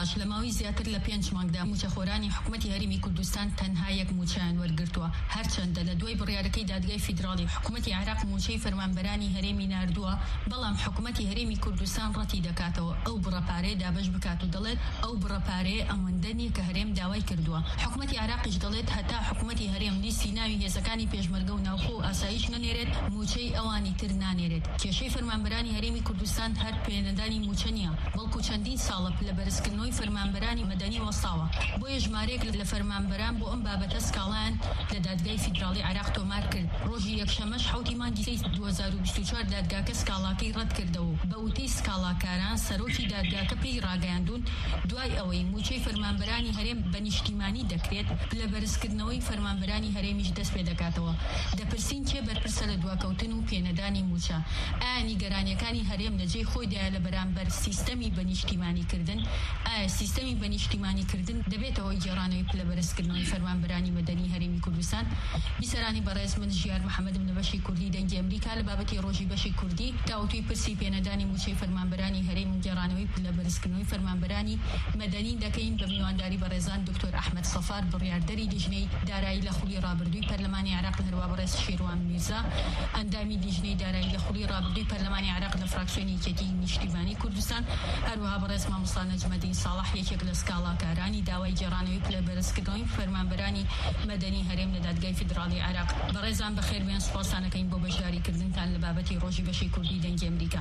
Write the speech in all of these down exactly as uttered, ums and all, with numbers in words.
باش لەماوەی زیاتر لە پێنج مانگدا موچەخۆرانی حکوومەتی هەرێمی کوردستان تەنها یەک موچەیان وەرگرتووە، هەرچەندە لە دوای بڕیارەکەی دادگای فیدراڵی حکوومەتی عێراق موچەی فەرمانبەرانی هەرێمی ناردووە، بەڵام حکوومەتی هەرێمی کوردستان ڕەتی دەکاتەوە ئەو بڕەپارەیە دابەش بکات و دەڵێت ئەو بڕەپارەیە ئەوەندە نیە کە هەرێم داوای کردووە. حکوومەتی عێراقیش دەڵێت هەتا حکوومەتی هەرێم لیستی ناوی هێزەکانی پێشمەرگە و ناوخۆ و ئاسایش نەنێرێت، موچەی ئەوانی تر نانێرێت. کێشەی فەرمانبەرانی هەرێمی کوردستان هەر پێنەدانی موچە نیە، بەڵکو چەندین ساڵە لە بەرزکردنەوەی فەرمانبەرانی مەدەنی وەستاوە. بۆیە ژمارەیەک لە فەرمانبەران بۆ ئەم بابەتە سکاڵایان لە دادگای فیدراڵی عێراق تۆمار کرد. ڕۆژی یەکشەمەش حوتی مانگی دوو هەزار و بیست و چوار دادگاکە سکاڵاکەی ڕەت کردەوە. بە وتەی سکاڵاکاران سەرۆکی دادگاکە پێی ڕاگەیاندون دوای ئەوەی موچەی فەرمانبەرانی هەرێم بە نیشتیمانی دەکرێت، لە بەرزکردنەوەی فەرمانبەرانی هەرێمیش دەست پێ دەکاتەوە. دەپرسین کێ بەرپرسە لە دواکەوتن و پێنەدانی موچە؟ ئایا نیگەرانیەکانی هەرێم لەجێی خۆیدایە لە بەرامبەر سیستەمی بەنیشتیمانیکردن؟ ئایا سیستەمی بەنیشتیمانیکردن دەبێتەوە جێڕانەوەی پلە بەرزکردنەوەی فەرمانبەرانی مەدەنی هەرێمی کوردستان؟ بیسەرانی بەڕێز من ژیار محەممەدم لە بەشی کوردی دەنگی ئەمریکا لە بابەتی ڕۆژی بەشی کوردی داوتوی پرسی پێنەدانی موچەی فەرمانبەرانی هەرێم و جێڕانەوەی پلە بەرزکردنەوەی فەرمانبەرانی مەدەنی دەکەین بە میوانداری بەڕێزان دکتۆر ئەحمەد سەفار بڕیاردەری لیژنەی دارایی لە خولی ڕابردووی پەرلەمانی عێراق لە هەروە بەڕێز شێروان میرزا ئەندامی لیژنەی دارایی لە خولی ڕابردووی پەرلەمانی عێراق لە فراکسیۆنی یەکێتی نیشتیمانی کوردستان، هەروەها بەڕێز مامۆستا نەجمەدین ساڵح یەکێک لە سکاڵاکارانی داوای جێڕانەوەی پلە بەرزکردنەوەی فەرمانبەرانی مەدەنی هەرێم لە دادگای فیدراڵی عێراق. بەڕێزان بەخێربێن، سوپاسانەکەین بۆ بەشداریکردنتان لە بابەتی ڕۆژی بەشی کوردی دەنگی ئەمریکا.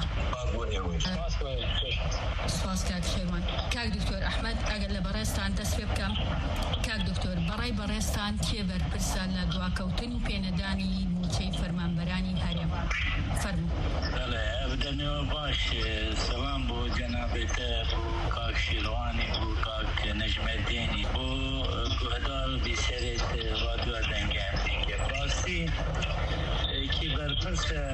سوپاس کاک شێروان. کاک دکتۆر ئەحمەد، ئەگەر لە بەڕێزتان دەست پێ بکەم، کاک دکتۆر بەڕای بەڕێزتان کێ بەرپرسە لە دواکەوتن و پێنەدانی موچەی فەرمانبەرانی هەرێم؟ فەرموو. بدەنەوە باش سەلام بۆ جەنابێتە بۆ کاک شێروانی بۆ کاک نەجمەدینی بۆ گوهدار و بیسەرێت ڕادیۆ دەنگی ئەمریکا. باستی کی بەرپرسە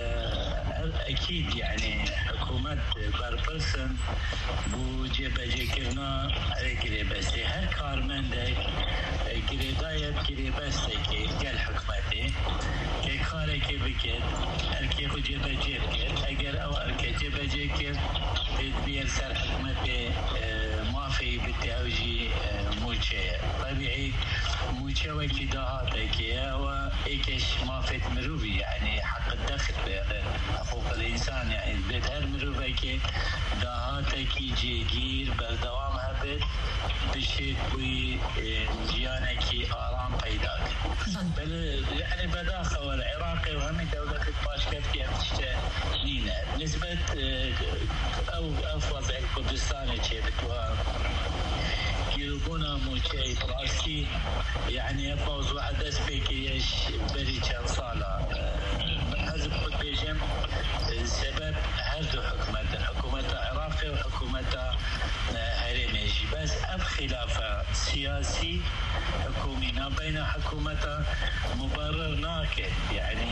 ئەکید یعنی حکوومەت بەرپرسن بۆ جێبەجێکردنا گرێبەستی هەر کارمەندێک گرێدایەت گرێبەستێکی گەل حکوومەتی کە کارێکی بکرد ئەرکێ خو جێبەجێ بکرد، ئەگەر ئەو ئەرکە جێبەجێ کرد بێت سەر حکوومەتێ مافی بتێوژی موچەیە. طبیعی موچەوەکی داهاتێکیە ئەوە ئێکش مافێت مرۆڤی یعنی حق الدەخل حقوق الإنسان يعني بێت هەر مرۆڤێکی داهاتێکی جێگیر بەردەوام هەبێت بشێت بووی ژیانێکی ئارام پەیدا کرد. يعني بەداخەوە العێراقی و هەمی دەوڵەتی پاشکەفتی ئەم تشتە نینە نسبەت ئەو ئەو وەزعی کوردستانی چێ بتوە گیربوونا موچەی ڕاستی یعنی موضوع دەست پێکەیەش بەری چەند ساڵە حەزم خود بێژەم سبب هەردوو حکوومەتە حکوومەتە عێراقی و حکوومەتە هەرێمێژی بەس ئەم خلافە سیاسی حکومینا بین حکوومەتە مبرر ناکرد یعنی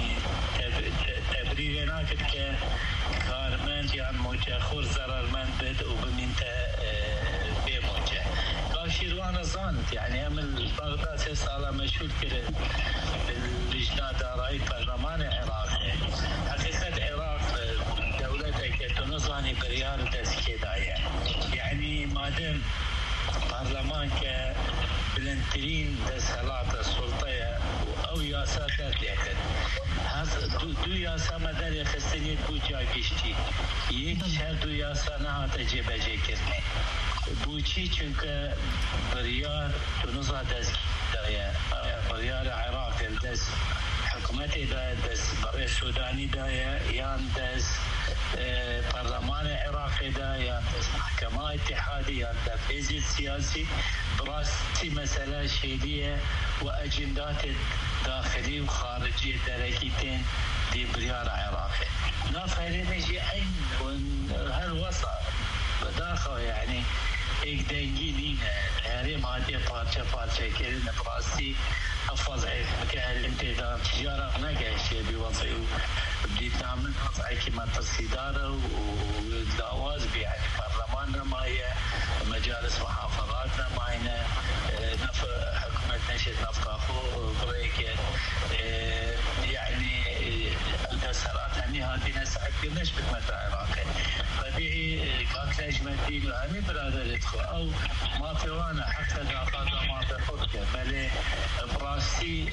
تبریر ناکرد کە کارمەند یان موچەخۆر زەرەرمەند بێت و بمینتە بێ موچە. شێروان زانت يعني هم بغداد سه ساله مشهور كده باللجنه دارایی پارلمان عراق. حقیقت عراق دولته که تنظانی بریار دستگی دایه يعني مادام پارلمان که بلندترین دستالات السلطه او یاسا ترتیکد دو, دو یاسا مدار خستنیت بو جا گشتی یک شهر دو یاسا نهات جبجه کرنه بوچی چونکه بریار تونزا دست دایه بریار عراق دست حکومت دایه دست برای سودانی دایه یان دست پارلمان عراقی دایه یان دست محکمه اتحادی یان تفعیض سیاسی براستی مسئله شیدیه و اجندات داخلی و خارجی درکیتین دی بریار عراقی نافرینشی این هر وسط بداخل يعني ایک دنگی نینه هریم هاتی پارچه پارچه کرده براستی افضل که الامتداد تجارة نگهشه بوضعی و بديت نعمل وضعی که متصی داره و داواز بی يعني پارلمان نمایه مجالس محافظات نماینه نف حکومت نشد نفقه خو بريكه يعني مسارات هني هاتينا سحب كلش بحكومة العراق طبيعي كانت لجنة الدين وهمي برادر يدخل أو ما في وانا حتى داخل ما تفكر بل براستي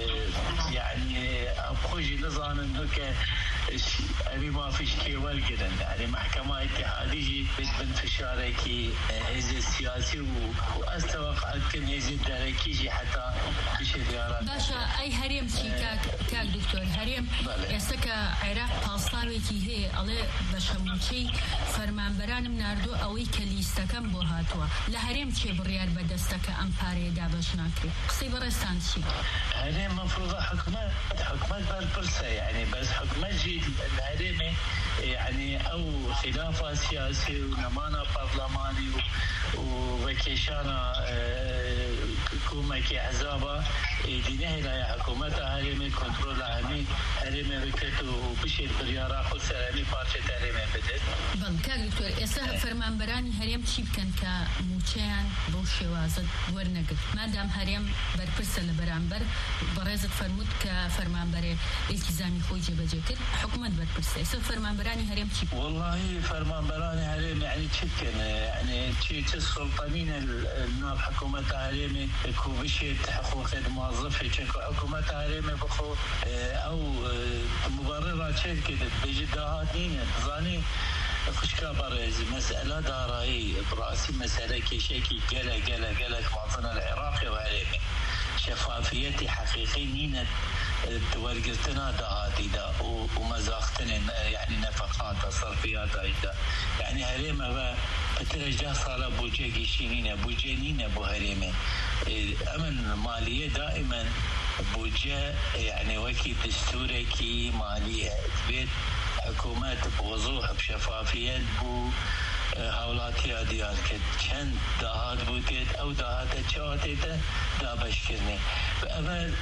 يعني أبخوش نظام إنك أبي ما فيش كي والقدن يعني محكمة اتحادية بنفشاركي هزي السياسي وأستوقع كن هزي الداركيجي حتى فيش ديارات باشا أي هريم شي كاك كاك دكتور هريم يسكا عراق باصلاويكي هي على بشموشي فرمان برانم ناردو أوي كليستكم بوهاتوا لهريم شي بريار بدستك أمباري دابش ناكري قصي برستان شي هريم مفروض حكمة حكمة بالبرسة يعني بس حكمة جيد الهريمة يعني أو خلافة سياسي ونمانا برلماني وبكيشانا حكومة كأحزابها دينه لا حكومتها هريمة كنترول عامي هريمة بكتو وبشير بريارة خود سلامي بارشة هريمة بدت بل كاك دكتور إسا فرمان براني هريم چی بکن که موچیان بوشی وازد ورنگد مادام هريم برپرسه لبرانبر برازد فرمود که فرمان بر التزامی خوی جبه جکر حکومت برپرسه إسا فرمان براني هريم چی والله فرمان براني هريم يعني چكن يعني چي چي السلطانين الناب حكومة هريمة كو بشيت حقوق الموظف چكو حكومة هريمة بخو او مبررة چه كده بجدهات نينة ظاني خشكا برز مسألة دارائي برأسي مسألة كشيكي قلق قلق قلق معطنا العراقي وهريمة شفافيتي حقيقي نينة ورقتنا دهاتي دا ومزاقتنا يعني نفقات صرفيات ايدا يعني هريمة بترجع صار بوجه شينينا بوجينينا بو هريمة امن مالية دائما بوجه يعني وكي دستوري كي مالية بيت حكومات بوضوح بشفافية بو هاولاتي ديار كد چند دهات بوتيت او دهات چواتيت دا بشكرني فأمل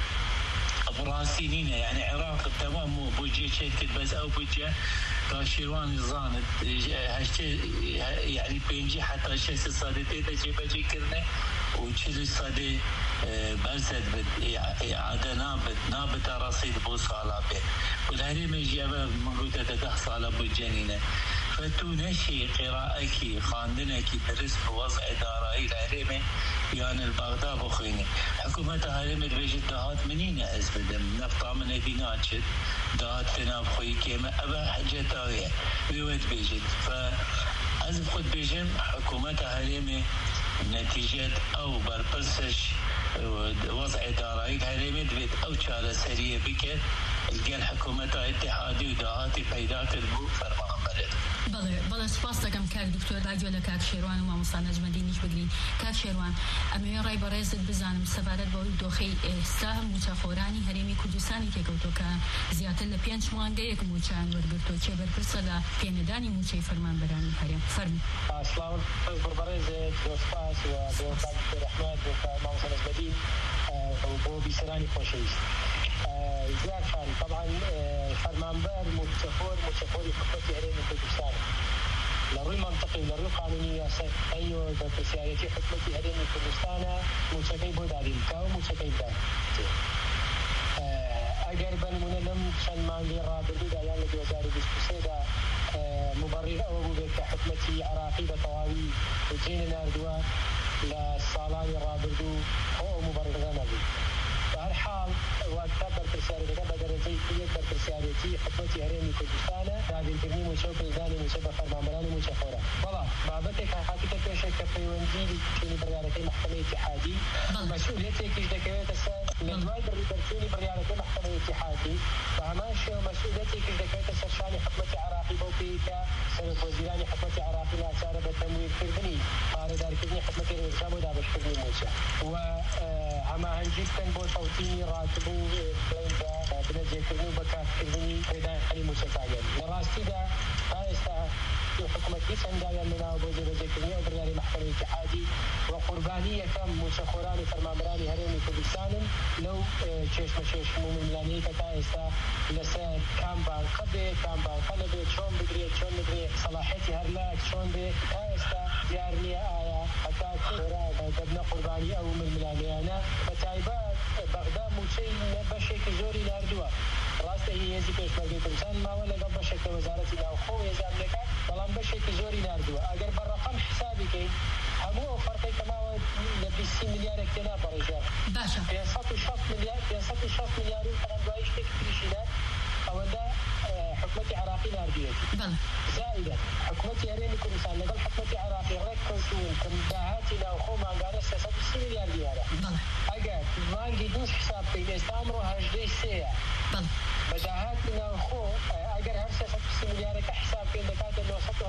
براسينينا يعني عراق تمام مو بوجه شكل بس او بوجه كاشيروان الزاند هشتي يعني بينجي حتى شيء صادتي تجيب ذكرنا وشيء صادي برزد بد إعادة نابت نابت رصيد بو صالابه والهريم يجيبه موجودة ده صالة بوجنينه فتو نشي قراءة خاندنة درس بوضع دارائي الهريمة يعني البغداد بخيني حكومة الهريمة بيجت دهات منين أزبدم نفطا من ديناتشت دهات تناب خوي كيما أبا حاجة تاوية بيوت بيجت فأزب خد بيجم حكومة الهريمة نتيجة أو بربسش وضع دارائي الهريمة بيت أو شارة سرية بك الجال حكومة اتحادي ودهاتي بيداك البو فرمان برد بله بله سپاس دکم کاک دکتور رادیو لکاک شیروان و مامۆستا نەجمەدینیش بگرین کاک شێروان ئەمەوێ ڕای بەڕێزت بزانم سەبارەت بەوەی دۆخەی ئێستا موچەخۆرانی هەرێمی کوردستانی تێکەوتووە کە زیاتر لە پێنج مانگەیەک موچیان وەرگرتووە کێ بەرپرسە لە پێنەدانی موچەی فەرمانبەرانی هەرێم فەرموو سلااو بەڕێزێک دۆسپاس و بۆ کاک دکتۆر ئەحمەد بۆ مامۆستا نەجمەدین و بۆ بیسەرانی خۆشەویست زیاد خان طبعا فرمانبر متفور متفوري حكومة هريمة كردستان لروي منطقي ولروي قانوني أيوة بسيارتي حكومة هريمة كردستان موسيقي بوداري الكاو موسيقي دار أجر بن من لم شن مانجي رابطي دا يعني دوزاري بسكسيدا مبرر أو بك حكومة عراقي بطواوي وجين ناردوا للصالان رابطو هو مبرر غنبي بهر حال وقت برپرسیاری دکه بدرجه یک برپرسیاریتی حکومت هرمی کردستان دادن کردنی موشو پرزانی موشو بفرمانبرانی موشو خورا بالا بابت که حقیقت پیش که پیوندی چنین بریارتی محکمه اتحادی مسئولیتی که دکویت است لدوای برپرسیاری بریارتی محکمه اتحادی و همان شو مسئولیتی که دکویت است شان حکومت عراقی بوکی که سبب وزیرانی حکومت عراقی ناچار به تمویل کردنی پایدار کردنی حکومت ارشاد و دابش کردنی موشو و همان هنجیب کن بو صوتي راتبو بلندا بنجي كرنو بكاف كرني بيدان حلي موسيقايا لراستي دا هايستا حكومة سندايا منا وبوزي بوزي كرني وبرنامج محكمة اتحادي وقربانية كم موسيقوراني فرمانبراني هرمي كردستان لو تشيش مشيش مملاني كتايستا لسا كام بان قبي كام بان قلبي شون بدري شون بدري صلاحيتي هرلا شلون بي هاستا ديارني آيا حتى كورا دبنا قرباني أو من ملاميانا بتايبات بغداد موشي بشيك زوري لاردوا راسته هي يزي پیش مرگی کردن ما ولا قبل شك وزارة الأوقاف يزام لك بلان بشيك زوري لاردوا أجر بالرقم حسابي كي همو فرقي كما لبسي مليار اكتنا برجال باشا بينصت وشخص مليار بينصت وشخص مليار وكان بايش تكتريشينات أو ده حكومتي عراقي لارديتي بلى زائدا حكومتي هريني كردستان لقل حكومتي عراقي ركزون كمداهاتنا وخو ما قال سياسة بسي مليار ديارة بلى أجر ما نجدوش حساب بين استامرو هجدي سيا بلى بداهاتنا وخو أجر هر سياسة بسي مليار كحساب بين دكات اللي وصلوا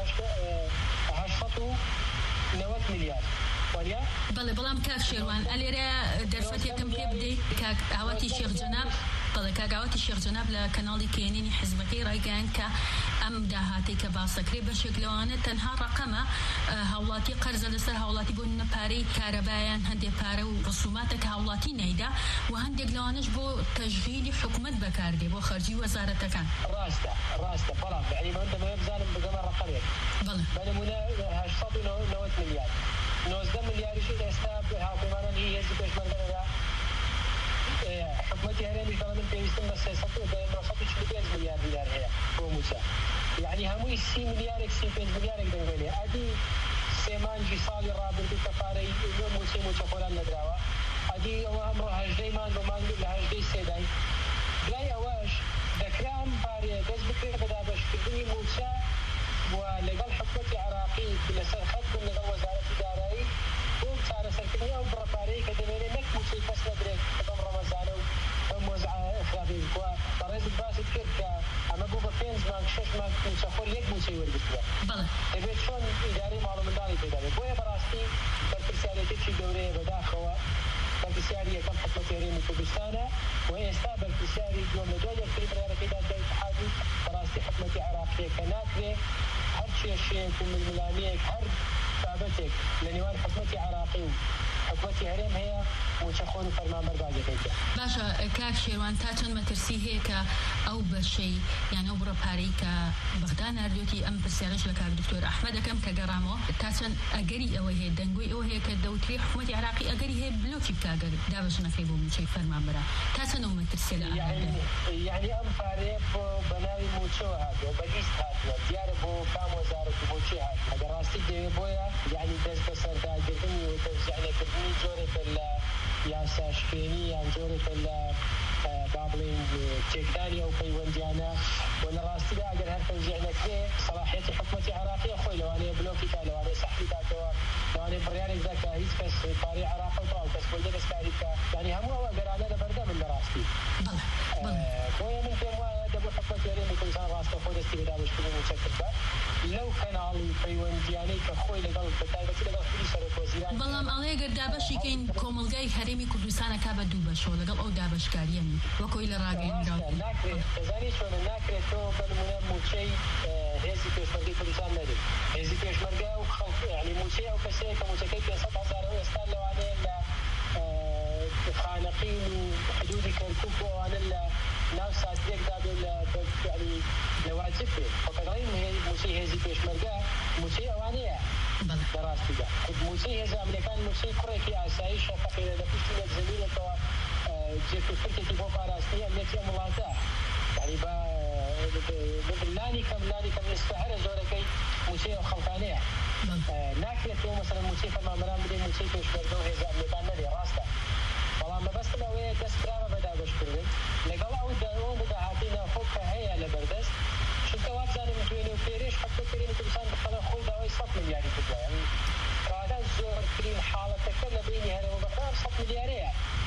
هشفتوا نوت مليار وليا بلى بلام كاك شيروان أليرا درفتي كم كبدي كاك عواتي شيخ جناب بلى كاك عواتي شيخ جناب لكنالي كينيني حزبكي رايقان كا أم داهاتي كباسكري بشكلوانه تنها رقمه هولاتي قرض لسر هولاتي بون باري كهربائيان هندي باري ورسوماتك هولاتي نيدا وهندي لوانش بو تشغيل حكومة بكاردي بو خارجي وزارة كان راسته راسته بلام يعني ما انت ما يبزان بقمر رقمين بلى بل منا هشفط نوت مليار نوزده مليار شيء استاب حكومانا هي يزي بيش مرقنا حكومتي هريني كمان بيستم بس سطو بمرصد شلبيز مليار مليار هي هو موسى يعني همو سي مليار سي بيز مليار يقدر يقولي أدي سيمان جي صالي رابر بكفاري موسى موسى فلان ندراوا أدي وهم روح هجدي مان ومان لهجدي سيداي بلاي أواش ذكرام باري بس بكرة بدا باش كدني موسى ولقال حكومتي عراقي لسر خط لقال وزارة إداري وبصار سركني أو برفاري كدميني نك موسى بس ندري قدام رمضان وموزع إخرافي كوا طريز الباس تكرك أما بوبا فينز مانك شش مانك موسى خول يك موسى يورد كوا بلى تبي شلون إداري معلوم من داري تداري بويا براستي برتسالي تشي دوري بداخوا برتسالي كم حكومتي ريمي كردستانا وإستا برتسالي يوم لدول يكتري بريارة كده الاتحادي براستي حكومتي عراقية كناكري هر شيء شيء من الملاميك هر ثابتك لنيوان حكومتي عراقي حكومتي هرم هي وشخون فرمان برباجة كده باشا كاك شيروان تاچن مترسي هيك أو بشي يعني أو برباري كبغداد نردوتي أم برسالش لك الدكتور أحمد كم كجرامو تاچن أجري أو هي دنقوي أو هي كدوتري حكومتي عراقي أجري هي بلوكي بكاجر دابش نخيبو من شيء فرمان برا تاچن أو مترسي لا يعني يعني أم فاريب بناوي موشو هذا وبجيست هذا ديار بو كام وزارة بوشي هذا أجر راستي دي بويا يعني دز بسر دا جدني وتوزعني كدني جورة ال ياسا شكيني يعني جورة ال بابلين تشيكداني أو بيونديانا ولا راستي دا أجر هر توزعنا كده صلاحيتي حكومتي عراقية خوي لو أنا بلوكي تا لو أنا صحبي تاتوا لو أنا برياني ذاك هيس كس طاري عراق وطاو كس بولدي كس كاريكا يعني هم هو أجر أنا بردا من راستي بلى بلى بويا من تيموا دبو حكومتي ريمي كل سنة راسته خوي دستي بدابش كده مشكل لو كان علي بيوندياني كخوي لقل بتاعي لقل كل سر وزيران بلام عليه قد دابش كين كوملجاي هرمي كردستان كابا دوبش ولا قل أو دابش كاريم وكويل راجين راجل ناكري تزاني شلون ناكري تو بالمنام موشي هزي بيشمرقي كردستان ندي هزي بيشمرقي أو خلق يعني موشي أو كسي كموشي كي صد هزار ويستان لو عليه لا خانقين وحدودي كركوك وأنا لا ناس صادق دابل يعني نواجبه فقد رأي موسي هزي بيشمرقة موسي أوانية دراستي ده موسي هزي أمريكان موسي كوريكي عسايش فقيلة لفشتنا الزميلة توا جيكو فرقتي بوبا راستية أمنيتي أملاتا يعني با لاني كم لاني كم يستحر زوركي موسي وخلقانية ناكرة مثلا موسي فما مرام بدي موسي بيشمرقة هزي أمريكان ندي راسته والله ما بس لو هي دسترا بدا بشكرك لقوا أو دارون بدا هاتينا فوق هي لبردست شفت وابزان متوين وفيريش حتى كريم كرسان بخلا خوي داوي صف ملياري كذا يعني كذا زور كريم حالة تكلم بيني هذا وبخلا صف مليارية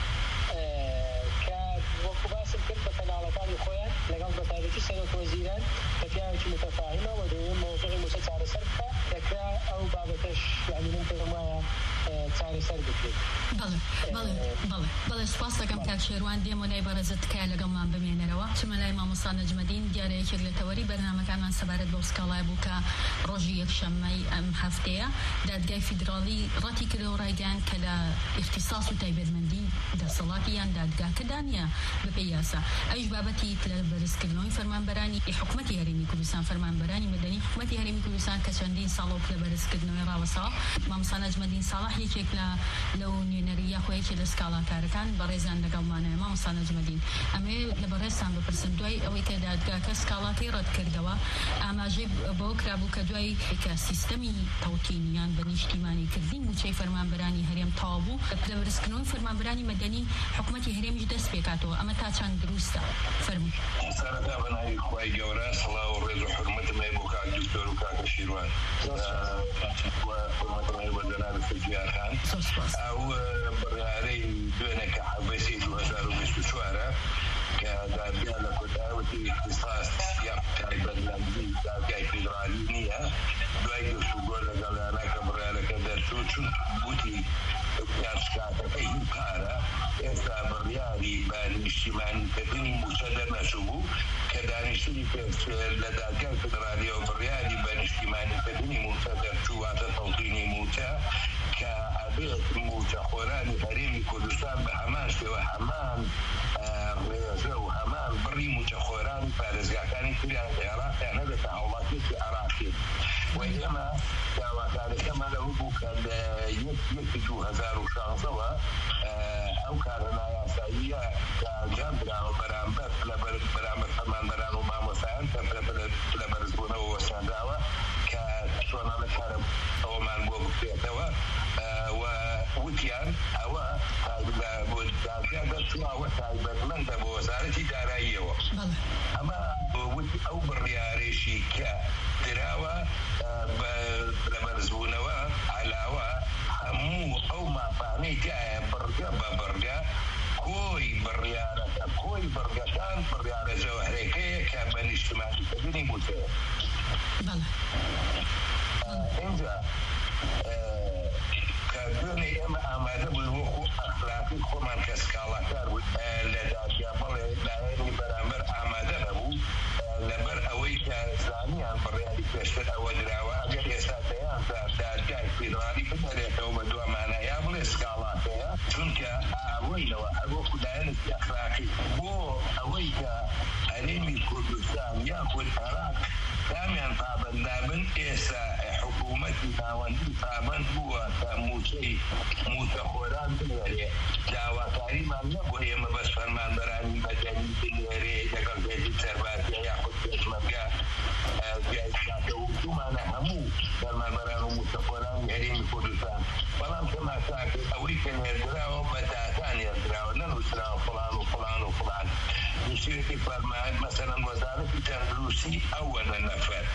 كوكباس الكذبة كان على طاري خويا لقوا بتاعتي سنة وزيران ففيها شيء متفاهمة ودوم موضوع مسلسل سرقة ذكاء أو بابتش يعني من ترمايا تاري سرقة بله بله بەڵێ بەڵێ سوپاس دەکەم کاک شێروان دێمۆنای بەڕێزت تکایە لەگەڵمان بمێنەرەوە چمە لای مامۆستا نەجمەدین دیارەیەکێک لە تەوەری بەرنامەکانمان سەبارەت بەو سکاڵای بوو کە ڕۆژی یەکشەممەی ئەم هەفتەیە دادگای فیدراڵی ڕەتی کردەوە ڕایگەیاند کە لە اختصاص و تایبەتمەندی دەسەڵاتی یان دادگاکەدا نیە بەپێی یاسا ئەویش بابەتی لە بەرزکردنەوەی فەرمانبەرانی حکوومەتی هەرێمی کوردستان فەرمانبەرانی مەدەنی حکوومەتی هەرێمی کوردستان کە چەندین ساڵۆک لە بەرزکردنەوەی ڕاوەسەوە مامۆستا نەجمەدین ساڵح یەکێک لە لەو نوێنەری یاخۆیەکی لە سکاڵاکارەکان بەڕێزان لەگەڵمانەیە مامۆستا نەجمەدین ئەمێ لە بەڕێزتان بپرسم دوای ئەوەی کە دادگاکە سکاڵاکەی ڕەت کردەوە ئاماژەی بەوە کرابوو کە دوای کە سیستەمی تەوتینیان بە نیشتیمانی کردین موچەی فەرمانبەرانی هەرێم تەواو بوو لە بەرزکردنەوەی فەرمانبەرانی مەدەنی حکوومەتی هەرێمیش دەست پێکاتەوە ئەمە تا چەند دروستە فەرموو سەرەتا بەناوی خوای گەورە سڵاو و ڕێز و حورمەتمەی بۆ کاک دکتۆر و کاکە شیروان و حورمەتمەی بۆ جەناب فەرجیارخان ئەو بڕیارەی دوێنێ کە حەبەسی دوو هەزار و بیست و چوارە کە دادگا لە کۆتاییەتی اختصاص یا تایبەتمەندی دادگای فیدرالی نییە دوای گفتوگۆ لەگەڵیانە کە بڕیارەکە دەرچوو چون گوتی یاسکاتەکەی هی کارە ئێستا بڕیاری بە نیشتیمانیکردنی موچە دەرنەچوو بوو کە دانیشتنی لە دادگای فیدرالیەوە بڕیاری بە نیشتیمانیکردنی موچە دەرچوو واتە تەوتینی موچە کە ئەبێت موچەخۆرانی هەرێمی کوردستان بە هەمان شێوە هەمان ڕێزە و هەمان بڕی موچەخۆرانی پارێزگاکانی تریان عێراقیان هەبێتە هاوڵاتیەکی عێراقی و ئێمە داواکارەکەمان لەوە بوو کە لە یەکی دوو هەزار و شانزەوە ئەو کارە نایاساییە کە ئەنجام دراوە بەرامبەر بەرامبەر فەرمانبەران و مامۆستایان لە بەرزبوونەوە وەسانداوە کە چۆنانە کارە ئەوەمان بۆ بکرێتەوە و وتیان ئەوە بۆ دادگا دەرچووەوە تایبەتمەندە بۆ وەزارەتی داراییەوە ئەمە ئەو بڕیارێشی کە دراوە لە بەرزبوونەوە علاوە هەموو ئەو ماپانەی تایە بڕگە بە بڕگە کۆی بڕیارەکە کۆی بڕگەکان بڕیارە جەوهرەکەیە کە بە نیشتیمانیکردنی موچەیە اینجا کە دوێنێ ئێمە ئامادە بووین وەکو ئەخلاقی خۆمان کە سکاڵاکار بوو لە دادگا بەڵێ لایەنی بەرامبەر ئامادە نەبوو لەبەر ئەوەی کە زانیان بڕیاری پێشتر ئەوە دراوە ئەگەر ئێستا دەیان دادگای فیدرالی بدەرێتەوە بە دوامانە یا بڵێ سکاڵاکەیە چونکە ئەوەیەوە هەروەکو لایەنێکی ئەخلاقی بۆ ئەوەی کە هەرێمی کوردستان یاخود عێراق دامیان پابەندابن ئێستا حکوومەتی ناوەندی پابەند بووە کە موچەی موچەخۆران بنێرێ داواکاریمان نەبوو ئێمە بەس فەرمانبەرانی مەدەنی بنێرێ لەگەڵ بێتی سەربازیە یاخود پێشمەرگە دومانە هەموو فەرمانبەران و موچەخۆرانی هەرێمی کوردستان بەڵام تەماشاکە ئەوەی کە نێردراوە بە داتا نێردراوە نەنووسراوە فڵان و فڵان و فڵان نووسێتی فەرمان مەسەلەن وەزارەتی تەندروستی ئەوەنە نەفەر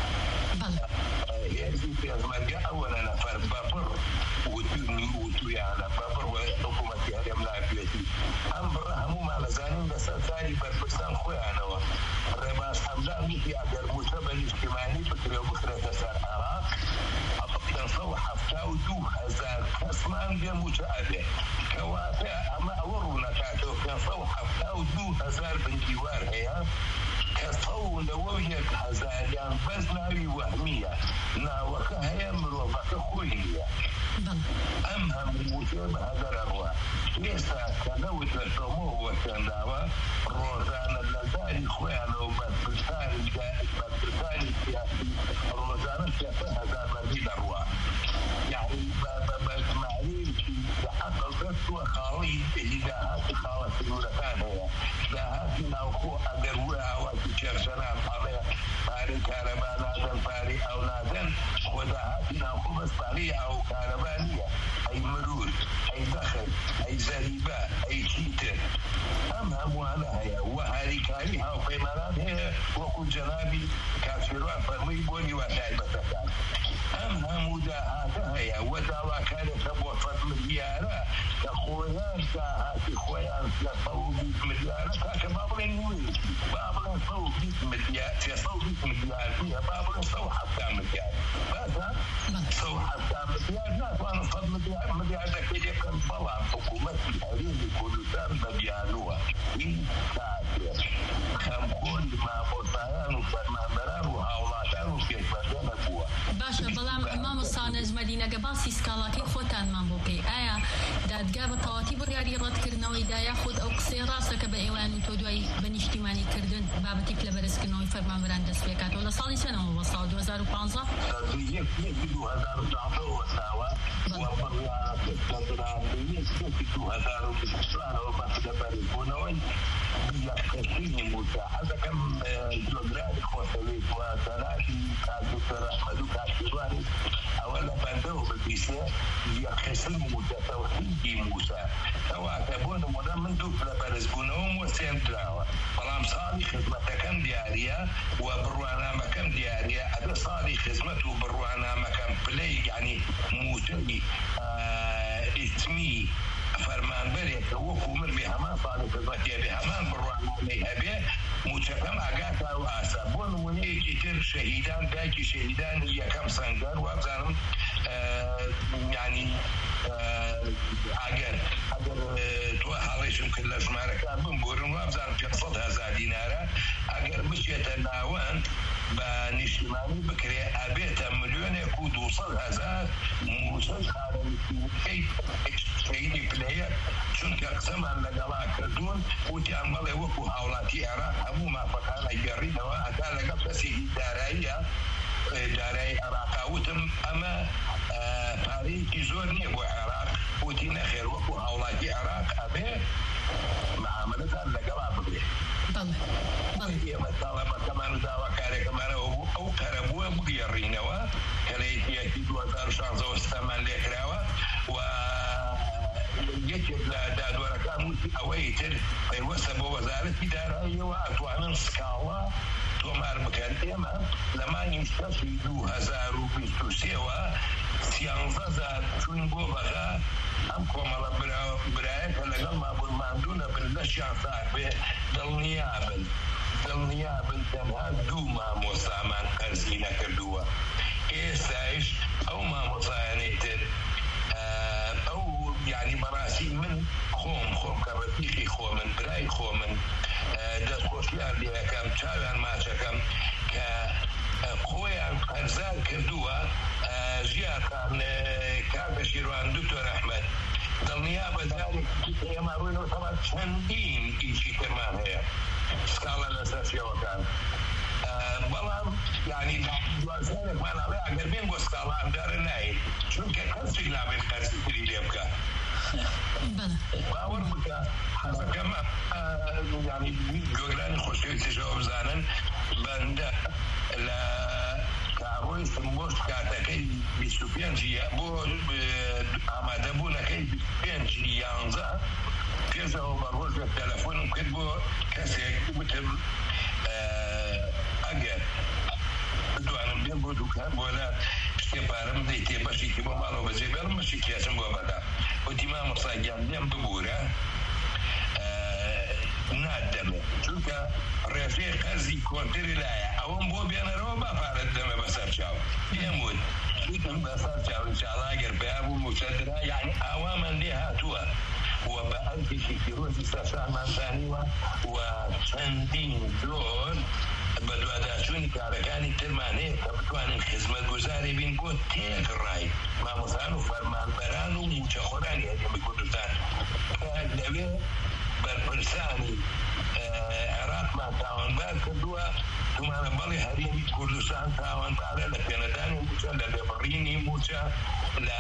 هێزی پێشمەرگە ئەوەنە نەفەر بەبڕ وتویانە بەبڕ حکوومەتی هەرێم ناپێتی ئەم بڕە هەموومان لەزانین لەسەر ساری بەرپرسان خۆیانەوە ڕێباز حەمدان وتی ئەگەر موچە بە نیشتیمانی بکرێ و بخرێتە سەر عێراق پێنجسەد و هەفتا و دوو هەزار کەسمان بێ موچە ئەبێ کەواتە ئەمە ئەوە ڕوونەکاتەوە پێنجسەد و هەفتا و دوو هەزار بنکیوار هەیە کە سەو لەوە یەک هەزاریان بەس ناوی وەهمیە ناوەکە هەیە مرۆڤەکە خۆی نییە ئەم هەموو موچە بە هەدەرەڕوە ئێستا کە نەوت لە شۆمەوە وەسێنداوە ڕۆژانە لە داری خۆیانەوە بەرپرسانی سیاسی ڕۆژانە سێسەد هەزار بەرمی دەڕوە یعنی بەجماریەکی عەقڵ دەستووە خاڵی داهاتی خاڵە سنوورەکان هەیە داهاتی ناوخۆ ئەگەر وە ئاواتی چێرشەنان هەڵێ پارەی کارەبا نادەن پارەی ئەو نادەن خۆ داهاتی ناوخۆ بەس پارەی ئەو کارەبا نییە ئەی مرور ئەی دەخل ئەی زەریبە ئەی چیتر ئەم هەمووانە هەیە وە هاریکاری هاوپەیمانان هەیە وەکو جەنابی کاکشێروان فەرمووی بۆ نیوە تایبەتەکان ئەم هەموو داهاتە هەیە وە داواکارێکە بۆ سەد ملیارە کە خۆیان داهاتی خۆیان لە سەد و بیست ملیارە کاکە با بڵێن نوێ با بڵێن سەد و بیست ملیار سێسەد و بیست ملیار نییە با بڵێن صوحة كامل يعني بس صوحة كامل يعني ناس وأنا فضل مديا ذكية كان طلع حكومة الحريم كردستان مديانوها من كاتر كم كل ما بوسعان وفرمانبران وهاولاتان وكيفاتان أبوها باشا بلام مام صانج مدينة قباسي سكالاكي خوتان مامبوكي آيا دادگا بە تەواتی بڕیاری ڕەتکردنەوەی دا یاخود ئەو قسەی ڕاستەکە بە ئێوان و تۆ دوای بەنیشتیمانی کردن بابەتێک لە بەرزکردنەوەی فەرمانبەران دەست پێ کاتەوە لە ساڵی چەندەوە بە ساڵ دوو هەزار و پانزە دوو هەزار و پانزە وەساوە و بڕیارەکە دوو هەزار و بیستانەوە بەس لە بەرزبوونەوەی یەککەسینی موسا حەزەکەم جۆگرانی خۆشەوی و سەلاتی کاکتۆر ئەحمەد و کاکتێوانی ئەوە لە بەندەوە ببیسێ یەککەسینی موسا تەوحیدی موسا کەواتە بۆ نمونە من دوو لە بەرزبوونەوەم وەسێنراوە بەڵام ساڵی خزمەتەکەم دیاریە و بڕوانامەکەم دیاریە ئەدە ساڵی خزمەت و بڕوانامەکەم پلەی یعنی موسەی ئیسمی فەرمانبەرێکە وەکو من بێ هەمان ساڵی خزمەتیە بێ هەمان بڕوانامەی هەبێ موچەکەم ئاگاتا و ئاسا بۆ نمونەیەکی تر شەهیدان دایکی شەهیدانی یەکەم سەنگەر وابزانم یعنی ئەگەر ئەگەر تۆ هەڵێشم کرد لە ژمارەکان بمبورن وابزانم پێسەد هەزار دینارە ئەگەر بچێتە ناوەند بە نیشتیمانی بکرێ ئەبێتە ملیۆنێک و دووسەد هەزار موسەی خارەویستیەکەی شەهیدی پلەیە چونکە قسەمان لەگەڵا کردوون وتیان بەڵێ وەکو هاوڵاتی عێراق هەموو مافەکانە گەڕینەوە هەتا لەگەڵ کەسێکی داراییە دارایی عێراقا وتم ئەمە پارەیەکی زۆر نییە بۆ عێراق وتی نەخێر وەکو هاوڵاتی عێراق ئەبێ معاملەتان لەگەڵا ببێ ئێمە تاڵەبەکەمان و داواکارێکەمانەوە بوو ئەو قەرەبووە بگەڕینەوە کە لە یەکی دوو هەزار و شانزە وەستامان لێکراوە و یەکێک لە دادوەرەکان وتی ئەوەی تر پەیوەستە بۆ وەزارەتی داراییەوە ئەتوانن سکاڵا تۆمار بکەن ئێمە لە مانگی شەشی دوو هەزار و بیست و سێوە سیانزە زار چوون بۆ بەغا ئەم کۆمەڵە برایەکە لەگەڵ مابوونماندوونە بن لەشیان ساک بێ دڵنیابن دڵنیابن تەنها دوو مامۆستامان قەرزی نەکردووە ئێستایش ئەو مامۆستایانەی تر ئەو یعنی بەڕاستی من خۆم خۆم کە ڕەفیقی خۆمن برای خۆمن دەستخۆشیان لێەکەم چاویان ماچەکەم کە خۆیان قەرزان کردووە ژیانتان کاکە شیروان دکتۆر ئەحمەد دڵنیا بەدارێکی ئێمە ڕووینەوە تەمان چەندین ئیشی ترمان هەیە سکاڵە لەسەر شێوەکان بەڵام یعنی دوازارێکمان ئەڵێ ئەگەر بێن بۆ سکاڵە ئەمدارە نایێت چونکە کەسێک نابێت قەرزی تری لێ بکە باوەڕ بکە حەزەکەم یعنی گۆگرانی خۆشەویستیشەوە بزانن بەندە لە کاڕۆی سمبۆشت کاتەکەی بیست و پێنجی بۆ ئامادەبوونەکەی بیست و پێنجی یانزە پێشەوە بە ڕۆژێک تەلەفۆنم کرد بۆ کەسێک وتم ئەگەر بتوانم بێن بۆ دوکان بۆ لە شتێ پارەم دەی تێ بەشێکی بۆ ماڵەوە بەجێ بێڵم بەشی کێشم بۆ بەدا وتی مامۆستاگیان لێم ببوورە نادەمێت چونکە ڕێژەیە قەرزی کۆنتری لایە ئەوەم بۆ بێنەرەوە با پارەت دەمە بەسەر چاو پێم وت وتم بەسەر چاو ئینشاڵڵا ئەگەر پیا بوو موچەدرا یعنی ئاوامان لێ هاتووە و بە ئەرکێکی پیرۆزی سەرسانمان زانیوە و چەندین زۆر بە دوواداچوونی کارەکانی ترمان هەیە کە بتوانین خزمەتگوزاری بین بۆ تێکڕای مامۆستایان و فەرمانبەران و موچەخۆرانی هەرێمی کوردستان کە لەوێ بەرپرسانی عێراقمان تاوانبار کردووە تومانە بەڵێ هەرێمی کوردستان تاوانبارە لە پێنەدانی موچە لە لێبڕینی موچە لە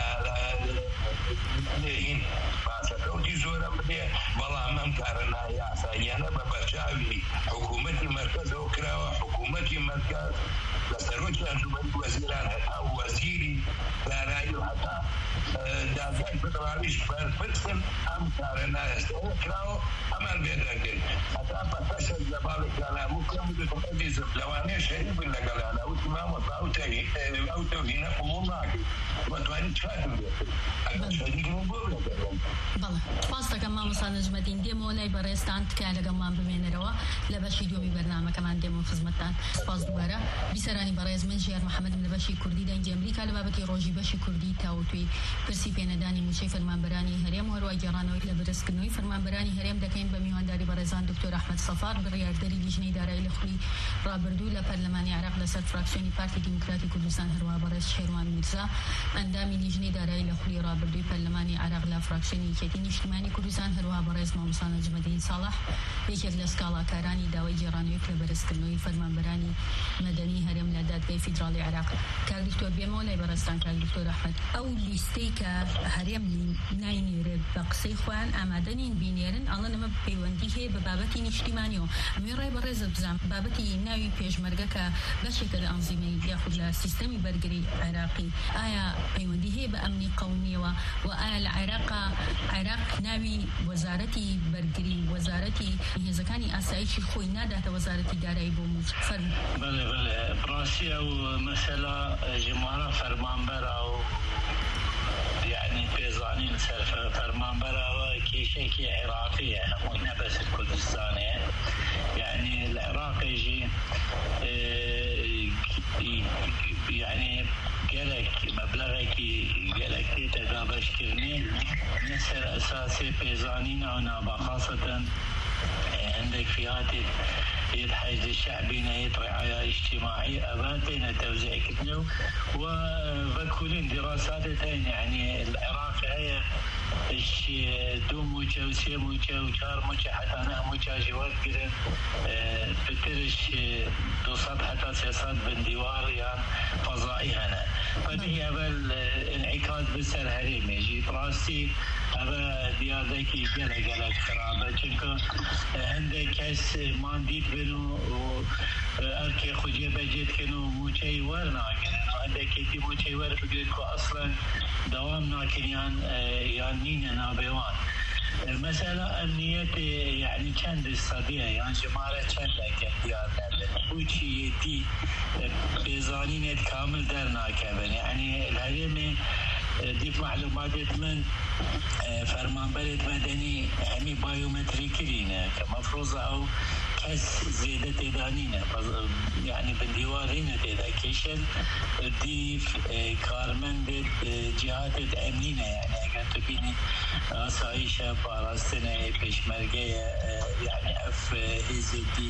لێهین پاسەکەوتی زۆرە بدێ بەڵام ئەم کارە نایاسانیانە بە بەرچاوی حکوومەتی مەرکەزەوە کراوە حکوومەتی مەرکەز لە سەرۆکی ئەنجومەنی وەزیران هەتا وەزیری دارایی و هەتا دادگای فدرالیش بەرپرسن ئەم کارە نایاسانیە کراوە ئەمان بێدەنگن هەتا بەتەشە لە باڵێکیانە بوو کەم لەوانەیە شەریفن لەگەڵیانە وتی مامۆ أو تاني أو تاني أمور ناقي وتواني تفاهم بله سپاس دەکەم مامۆستا نەجمەدین دێمەوە لای بەڕێستان تکایە لەگەڵمان بمێنەرەوە لە بەشی دووەمی بەرنامەکەمان دێمەوە خزمەتتان. سپاس دووبارە بیسەرانی بەڕێز من ژیار محەممەدم لە بەشی کوردی دەنگی ئەمریکا لە بابەتی ڕۆژی بەشی کوردی تاوتوی پرسی پێنەدانی موچەی فەرمانبەرانی هەرێم و هەروەها گێڕانەوەی لە بەرزکردنەوەی فەرمانبەرانی هەرێم دەکەین بە میوانداری بەڕێزان دکتۆر ئەحمەد سەفار بڕیاردەری لیژنەی دارایی لە خولی ڕابردوو لە پەرلەمانی عێراق لەسەر فراکسیۆنی پارتی دیموکراتی کوردستان هەروەها بەڕێز شێروان میرزا ئەندامی لیژنەی دارایی لە خولی ڕابردووی پەرلەمانی عێراق لە فراکسیۆنی یەکێتی نیشتیمانی کوردستان هەروەها بەڕێز مامۆستا نەجمەدین ساڵح یەکێک لە سکاڵاکارانی داوای گێڕانەوەی لە بەرزکردنەوەی فەرمانبەرانی مەدەنی هەرێم لە دادگای فیدراڵی عێراق. کاک دکتۆر بێمەوە لای بەڕێستان. کاک دکتۆر ئەحمەد ئەو لیستەی کە هەرێم ناینێرێت بە قسەی خۆیان ئامادەنین بینێرن ئەڵەن ئەمە پەیوەندی هەیە بە بابەتی نیشتیمانیەوە. ئەمێ ڕای بەڕێزت بزانم بابەتی ناوی پێشمەرگە کە بەشێکە لە ئەنزیمەی یاخود لە سیستەمی بەرگری عێراقی ئایا پەیوەندی هەیە بە ئەمنی قەومیەوە و ئایا لە عێراقا عێراق ناوی وەزارەتی بەرگری وەزارەتی هێزەکانی ئاسایشی خۆی ناداتە وەزارەتی دارایی بۆ موچ فەرم. بله بله براسي او مسألة جمارة فرمانبرا و يعني بيزانين سر فرمانبرا وكيشيكي عراقية وهنا بس الكردستانية يعني العراق يجي يعني قالك مبلغك قالك تدابش كرني نسر أساسي بيزانين أو نابا خاصة عندك في هاتي الحشد الشعبي نهيت رعاية اجتماعية أبانتين توزيع كتنو وفكولين دراساتين يعني العراق هي اش دو موجة وسي موجة وشار موجة حتى أنا موجة جوات قرن بترش دو صد حتى سياسات بندوار يعني فضائي هنا فبهي أبل انعكاس بسر هريم يجي براسي أبا ديادكي قلق قلق خرابة چونكو عندك كاس مانديد بنو وأركي خجي بجيت كنو موجي ورنا عندك كتي موجي ور بقولكو أصلا دوام ناكن يان يان نين نابيوان. المسألة أمنية يعني كان الصديقة يعني جمارة كان لك احتياط وشي يدي بيزانين كامل درنا كابن يعني الهريمي ديف معلومات من فرمان بلد مدني همي بايومتريكرينا كمفروض أو كس زيادة دانينا يعني بالديوارين تدا كيشل ديف كارمن جهات أمنينا يعني أجل تبيني آسايشة باراستنا بيشمرجة يعني أف هزتي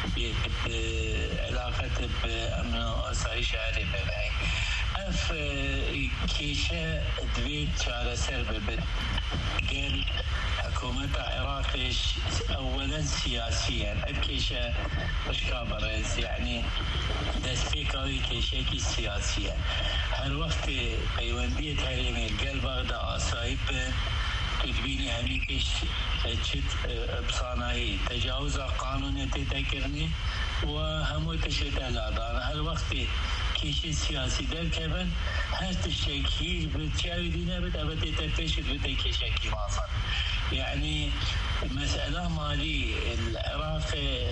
علاقة بأمن آسايشة عربة معي أف كيشة دويت شارع سرب بد قال حكومة العراق أولا سياسيا كيشة مش كابرز يعني دسبيكاوي كيشة سياسية هر وقت بيوندية هرمي القلب غدا أصايب تدبيني هميكش تشت بصانعي تجاوز قانون تذكرني وهمو تشت الأدان هر وقت كيشي سياسي در كبن هست الشيكير بتشاوي دينا بد أبدا تفشل بدا كيشاكي ماصر يعني مسألة مالي العراق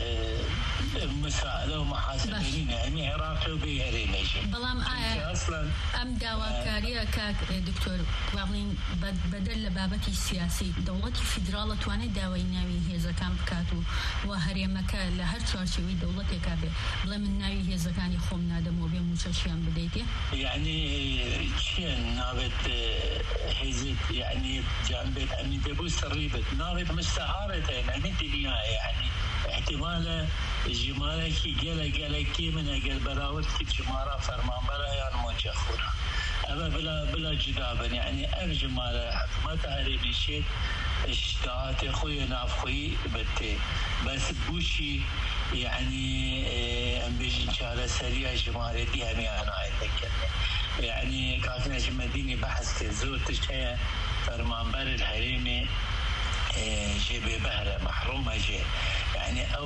مسألة ومحاسبين يعني عراق وبيهري ماشي بلام أصلا أم داواكاريا كاك دكتور قبلين بدل لبابتي السياسي دولة فيدرالة تواني داوي ناوي هيزا كان بكاتو وهري مكا لهر تشارشوي دولة كابي بلا من ناوي هيزا كان يخوم نادم وبي مشاشيان بديتي يعني شين نابت هيزت يعني جانبت أمي دبو سريبت نابت مستعارة يعني الدنيا يعني احتمالا جمارة كي جلا جلا كي من أجل براوت كي جمارة فرمان برا يعني موجه خورا أما بلا بلا جدابا يعني أرجمارة حكومة هذه بشيء اشتاعت خوي ناف خوي بتي بس بوشي يعني أم بيجي شارع سريع جمارة دي همي أنا أتذكر يعني كاتنا جمديني بحث كزور تشيء فرمان بر الحريمي جيبي بهرة محرومة جي يعني أو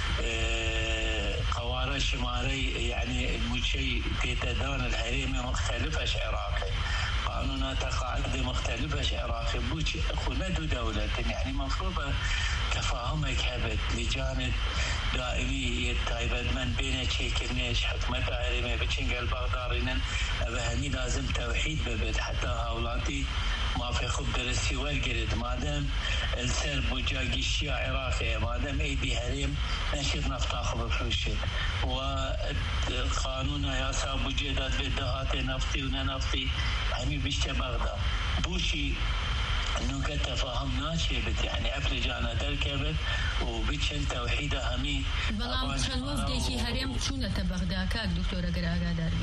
قوارة شماري يعني المشي تتدان الحريمي مختلفة عراقي قانونات تقاعد مختلفة عراقي بوش أخو ندو دولة يعني مفروضة تفاهمك هبت لجانب دائمي تايبد من بين تشيكنيش حكمة عريمة بتشنقل بغدارين أبهني لازم توحيد ببت حتى هاولاتي ما في خب درسي والقرد مادام السرب وجاقي الشيعة عراقية مادام ايدي هريم نشر نفطاخ بفرشت وقانون ياسا بجيدات بدهات نفطي وننفطي همي بيشتا بغداد بوشي انه كتفاهم ناشي بت يعني افلجانا دركبت وبتشن توحيدها همي بلام شنوف ديشي هريم شونه بغداد كاك دكتوره قراقا داربي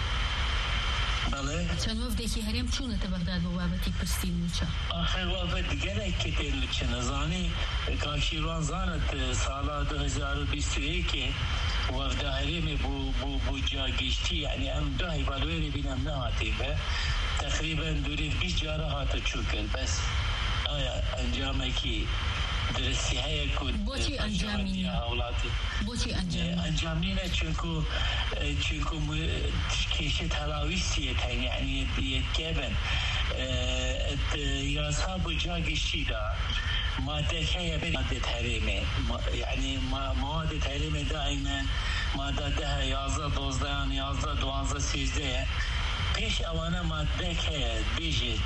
بله شنوف ديشي هريم شونه بغداد بوابتي برستين وچا آخر وقت قلق كتين وچا نزاني كاشيروان زانت سالا دو هزار و بیست و یک وفد هريمي بو بو بو جاگشتي يعني ام دو هيبالويري بينام نهاتي تقريبا دوري بیست جاره هاتو چوكل بس آیا انجامكي درستی های کود بوچی انجامینه بوچی انجامینه انجامینه چونکو چونکو کشت هلاویستیه تاین یعنی یتکبن یاسا بجاگشتی دا ماده که بین ماده تحریمه يعني مواد تحریمه دائما ماده ده یازده دوزده یازده دوازده سیزده پیش اوانه ماده که بیجید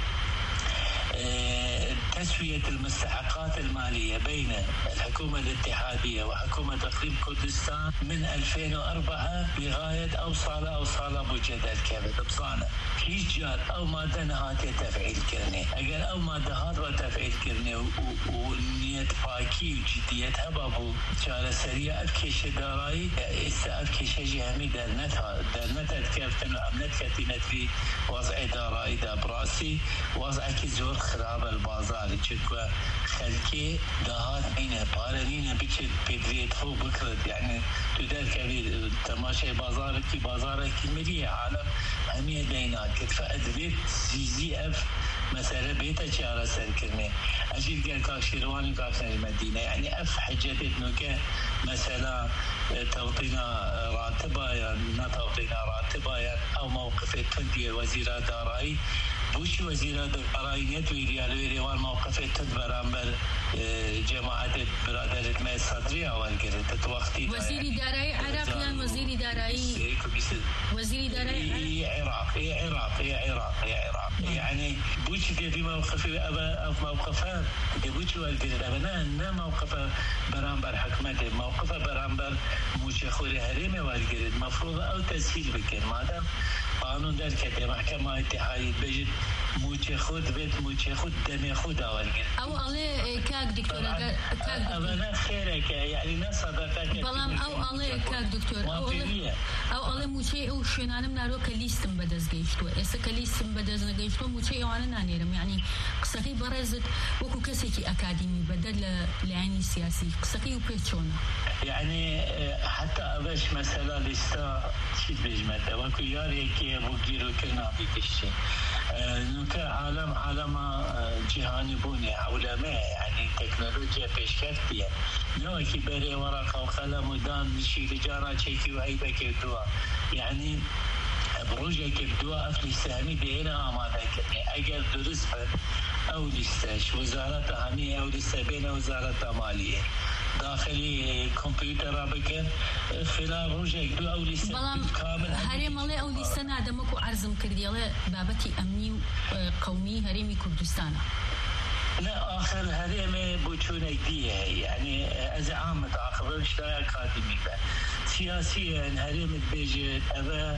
تسوية المستحقات المالية بين الحكومة الاتحادية وحكومة إقليم كردستان من ألفين وأربعة لغاية أوصال أوصال أبو جدل كبد بصانة هيج جات أو مادة نهاية تفعيل كرني أجل أو مادة هذا تفعيل كرني ونية باكي وجديتها بابو شارع سريع أفكيش دارائي إسا أفكيش جهمي درنتها درنتها تكفتن وعملت كتينت في وضع دارائي دابراسي وضع كزور خراب البازار چکو خلکی دهات اینه پارنینه بچه بدریت فو بکرد يعني تدر كبير تماشي بازار کی بازار کی ملي عالم همية دينات كتفا ادريت زي زي اف مثلا بيتا چارة سركرنه اجيل قال كاشيرواني كاكنا المدينة يعني اف حجتت نوكا مثلا توطينا راتبا يعني نا توطينا راتبا يعني او موقف تندي وزيرة دارائي بوشي وزيرة دارائينيت ويريال ويريوان موقف تدبران جماعة برادرة ما الصدرية والقرد تتوقتي وزير دارائي عراقيا وزير دارائي وزير دارائي عراق عراق عراق عراق يعني بوشي في موقف أبا موقفها بوشي والقرد أبنا نا موقف برانبر حكمته موقف برانبر موشيخوري هريمة والقرد مفروض أو تسهيل بكين مادام قانون در کته محکمه اتحادیه بجد موچه خود بيت موچه خود دم خود والقرد او علي كاك دكتور كاك أنا خيرك يعني ناس صدقك بلام او علي كاك دكتور او علي او علي موچه او شنانم نارو كليستم بدز گيشتو اسا كليستم بدز نگيشتو موچه وانا نانيرم يعني قصقي برزت وكو كسيكي اكاديمي بدل لعيني سياسي قصقي وبيتشونا يعني حتى أبش مثلا لستا شيء بجمته وكو ياري كي بوجيرو كنا بيكشي نوكا عالم عالم جهاني بوني علماء يعني تكنولوجيا بيشكفتية نوع كبيرة ورقة وقلم ودان نشي لجارة شيكي وهيبة كبدوا يعني بروجة كبدوا أفلي سامي بينا آمادا كتني أجل درس أو لستاش وزارة هامية أو لستا بين وزارة مالية داخلي كمبيوتر بكن خلال روجك دو او لسه كامل هرم الله او لسه نادمكو عرضم كردي الله بابتي امني قومي هرمي كردستان لا اخر هرم بوچونه دي يعني از عام تعاقب اشتاي اكاديمي سياسيا هرم بيجي ابا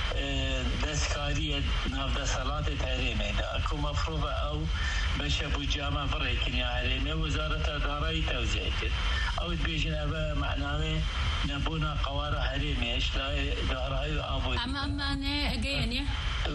دستكارية نافذة صلاة هرمي دا اكو مفروضة او بشبو جامعة بريكن يا هرمي وزارة دارائي توزيع او بيجن ابا معناه نبونا قوارا هرمي ايش لا دارائي ابو اما اما انا اجيني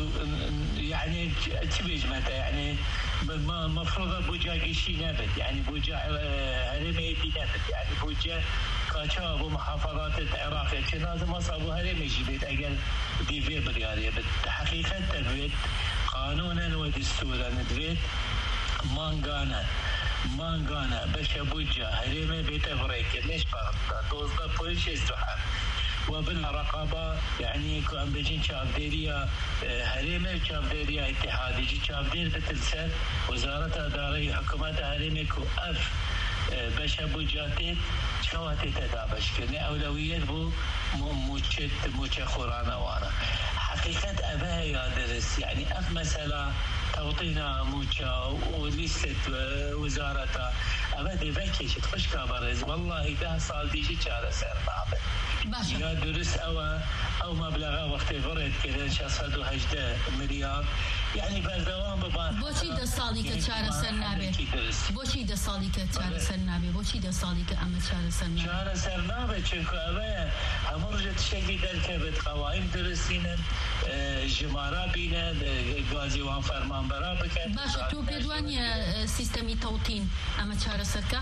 يعني تبيج متى يعني مفروض بوجا قشي نبت يعني بوجا هرمي دي نبت يعني بوجا كاتشا ابو محافظات العراق كان لازم اصابو هرمي جيبت اجل دي في برياليه حقيقه تبيت قانونا ودستورا ندبت مانغانا مانغانا بشبوجا هرمي بيت فريك ليش بقى دوزدا بوليس يستحق وبالرقابة يعني كان بيجين شافديريا هرمي شافديريا اتحادي جي شافدير بتلسات وزارة دارائي حكومة هرمي كو اف باش ابو جاتي شواتي تدابش كني اولويات بو موشت موشة خورانا وانا حقيقة ابها يا درس يعني اف مسألة توطينا موشة وليست وزارتها ابدا بكيش تخش كابرز والله ده صال ديجي شارع سر بعض يا درس او او مبلغ وقت فرد كذا شصد وهجده مليار يعني بردوام ببان بوشي ده صالي كشارع سرنابه بوشي ده صالي كشارع سرنابه بوشي ده صالي كأم شارع سرنابه شارع سرنابه شنكو أبا همرجت شيء دلك بتقوائم درسينا جمارا بينا غازي وان فرمان برابك باش تو بدوانيا سيستمي توطين أم شارع سركا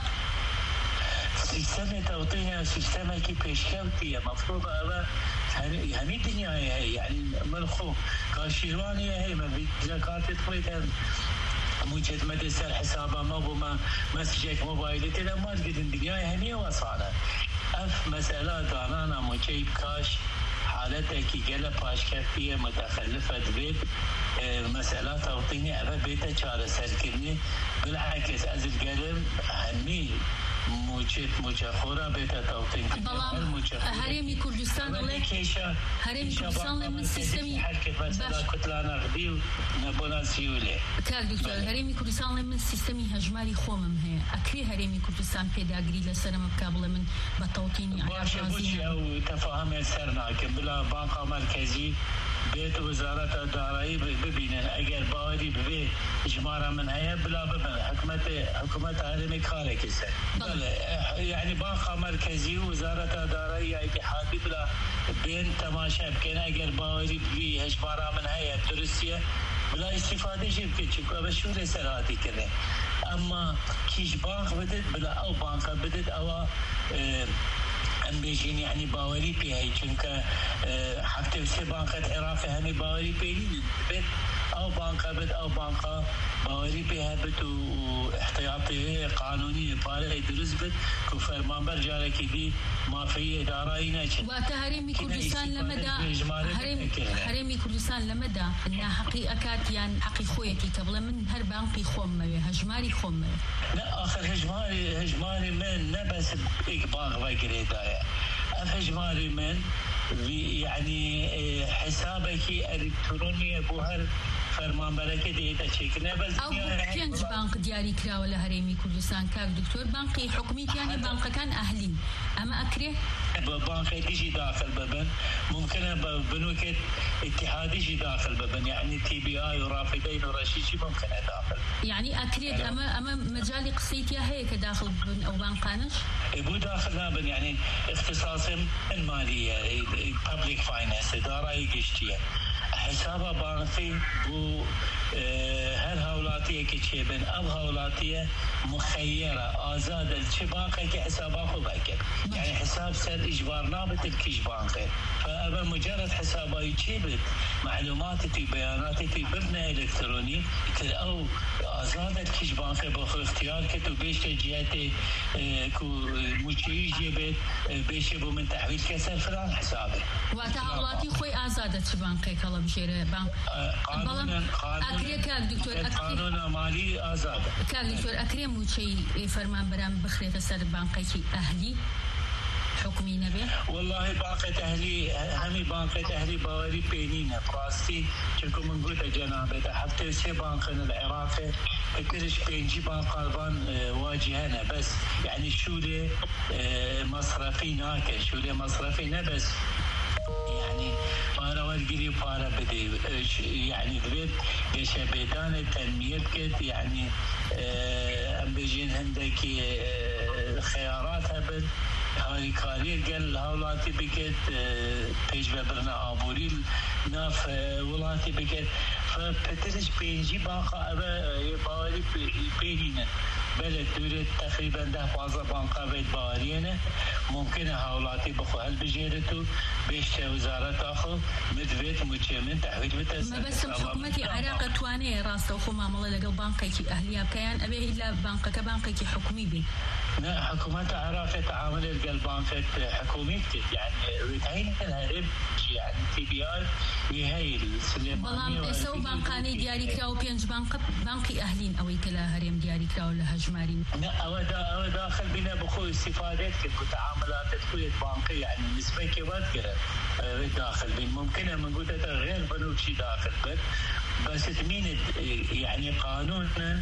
سيستم توطين سيستم كي بيشكلتي مفروض أبا همي دنيا هي يعني ملخو كاشيرواني هي ما بزكاة تقويتها موجد مدرسة حسابها ما بما مسجك موبايل تلا ما تقدر الدنيا هني وصلنا أف مسألة دانا موجي بكاش حالتها كي جل باش كفية متخلفة بيت مسألة توطيني أبا بيتها شارع سركني بالعكس أزل قلم هني موجد مجخورة بيتا توطين بلام هرمي كردستان الله هرمي كردستان من سيستمي باش كتلانا غدي ونبونا سيولي كار دكتور هرمي كردستان من سيستمي هجماري خومم هي أكري هرمي كردستان بيداغري لسرم بكابل من بتوطيني باش بوشي أو تفاهم سرنا بلا بنك مركزي بيت وزارة الدارائي ببينن اگر باوري ببي اجمارا من هيا بلا ببن حكومة حكومة هرمي كاري كسر يعني بنك مركزي وزارة الدارائي اتحادي بلا بين تماشا بكين اگر باوري ببي اجمارا من هيا ترسية بلا استفادة جيب كتشكو بشو رسالاتي كده اما كيش بنك بدت بلا او بنك بدت او اه ام بيجين يعني باوري بيهاي چونك حتى سي بانكات عراقي همي باوري بيهين بيت او بانكا بيت او بانكا باوري بيها بيت واحتياطي قانوني باري درس بيت كفرمان برجالة كدي ما في إدارة يناجن وتهرمي كردستان لمدى هرمي هرمي كردستان لمدى إنها حقيقة يعني حقي خويتي قبل من هر بانكي خوم هجماري خوم لا آخر هجماري هجماري من نبس إقباغ وقريدايا هجماري من يعني حسابك الكتروني بوهر فرمان بركة ديتا شكلنا بس أو كنج بانك دياري كرا ولا هرمي كردستان كاك دكتور بانكي حكومي يعني بانك كان أهلي أما أكره بانك يجي داخل ببن ممكن بنوك اتحاد يجي داخل ببن يعني تي بي آي ورافدين ورشيشي ممكن داخل يعني أكره أما أما مجال قصيتي هيك داخل بن أو بانكانش يبو داخل بن يعني اختصاص مالية public finance إدارة يقشتية حسابها بانكي بو هر هولاتية كتشيبن أو هولاتية مخيرة آزاد الشباكة كحسابها خباكة يعني حساب سر إجبار نابت الكش بانكي فأبا مجرد حسابها يتشيبت معلوماتي بياناتي ببنى إلكتروني أو آزاد الكش بانكي بخو اختيار كتو بيش تجياتي كو مجيش جيبت بيش بو من تحويل كسر فلان حسابه وتهولاتي خوي آزاد الشبانكي كلا بشير بانك قانونا أكري كاك دكتور أكري قانون مالي آزاد كاك دكتور أكري موشي فرمان برام بخريت سر بانكي أهلي حكمي نبي والله بانكة أهلي همي بانكة أهلي باوري بينينا براستي شكو من قلت جنابه حتى سي بانكنا العراقي كلش بينجي بان قلبان واجهنا بس يعني شولي مصرفي ناكل شولي مصرفي نبس يعني بارا والقري بارا بدي يعني دريد قشا بيتان التنمية بكت يعني ام بيجين هندك خيارات هبل هاي كارير قال هولاتي بكت بيج ببرنا آبوري ناف ولاتي بكت فبترش بيجي باقا أبا باوري بيهينا بلد دورة تقريبا ده بازا بانقا بيت باورينا ممكن هولاتي بخو هل بجيرتو بيشتى وزارة أخو مدفيت مجمن تحويل بتس ما بس حكومتي عراق تواني راس وخو معاملة لقل بانكي أهلية كيان أبيه إلا بانك كبانكي حكومي بي لا حكومات العراق تعامل القلب بانك حكومي يعني وتعين الهرب يعني تي بي آر وهي السليمانية بلام سو بانكاني دياري كراو بينج بانك بانكي أهلين أو كلا هرم دياري كراو لهجمارين لا أو دا أو داخل بنا بخو استفادات كمتعاملات تكوية بانكية يعني نسبة كبات كده داخل بين ممكن من قلت غير بنوكي داخل بس بس تمين يعني قانون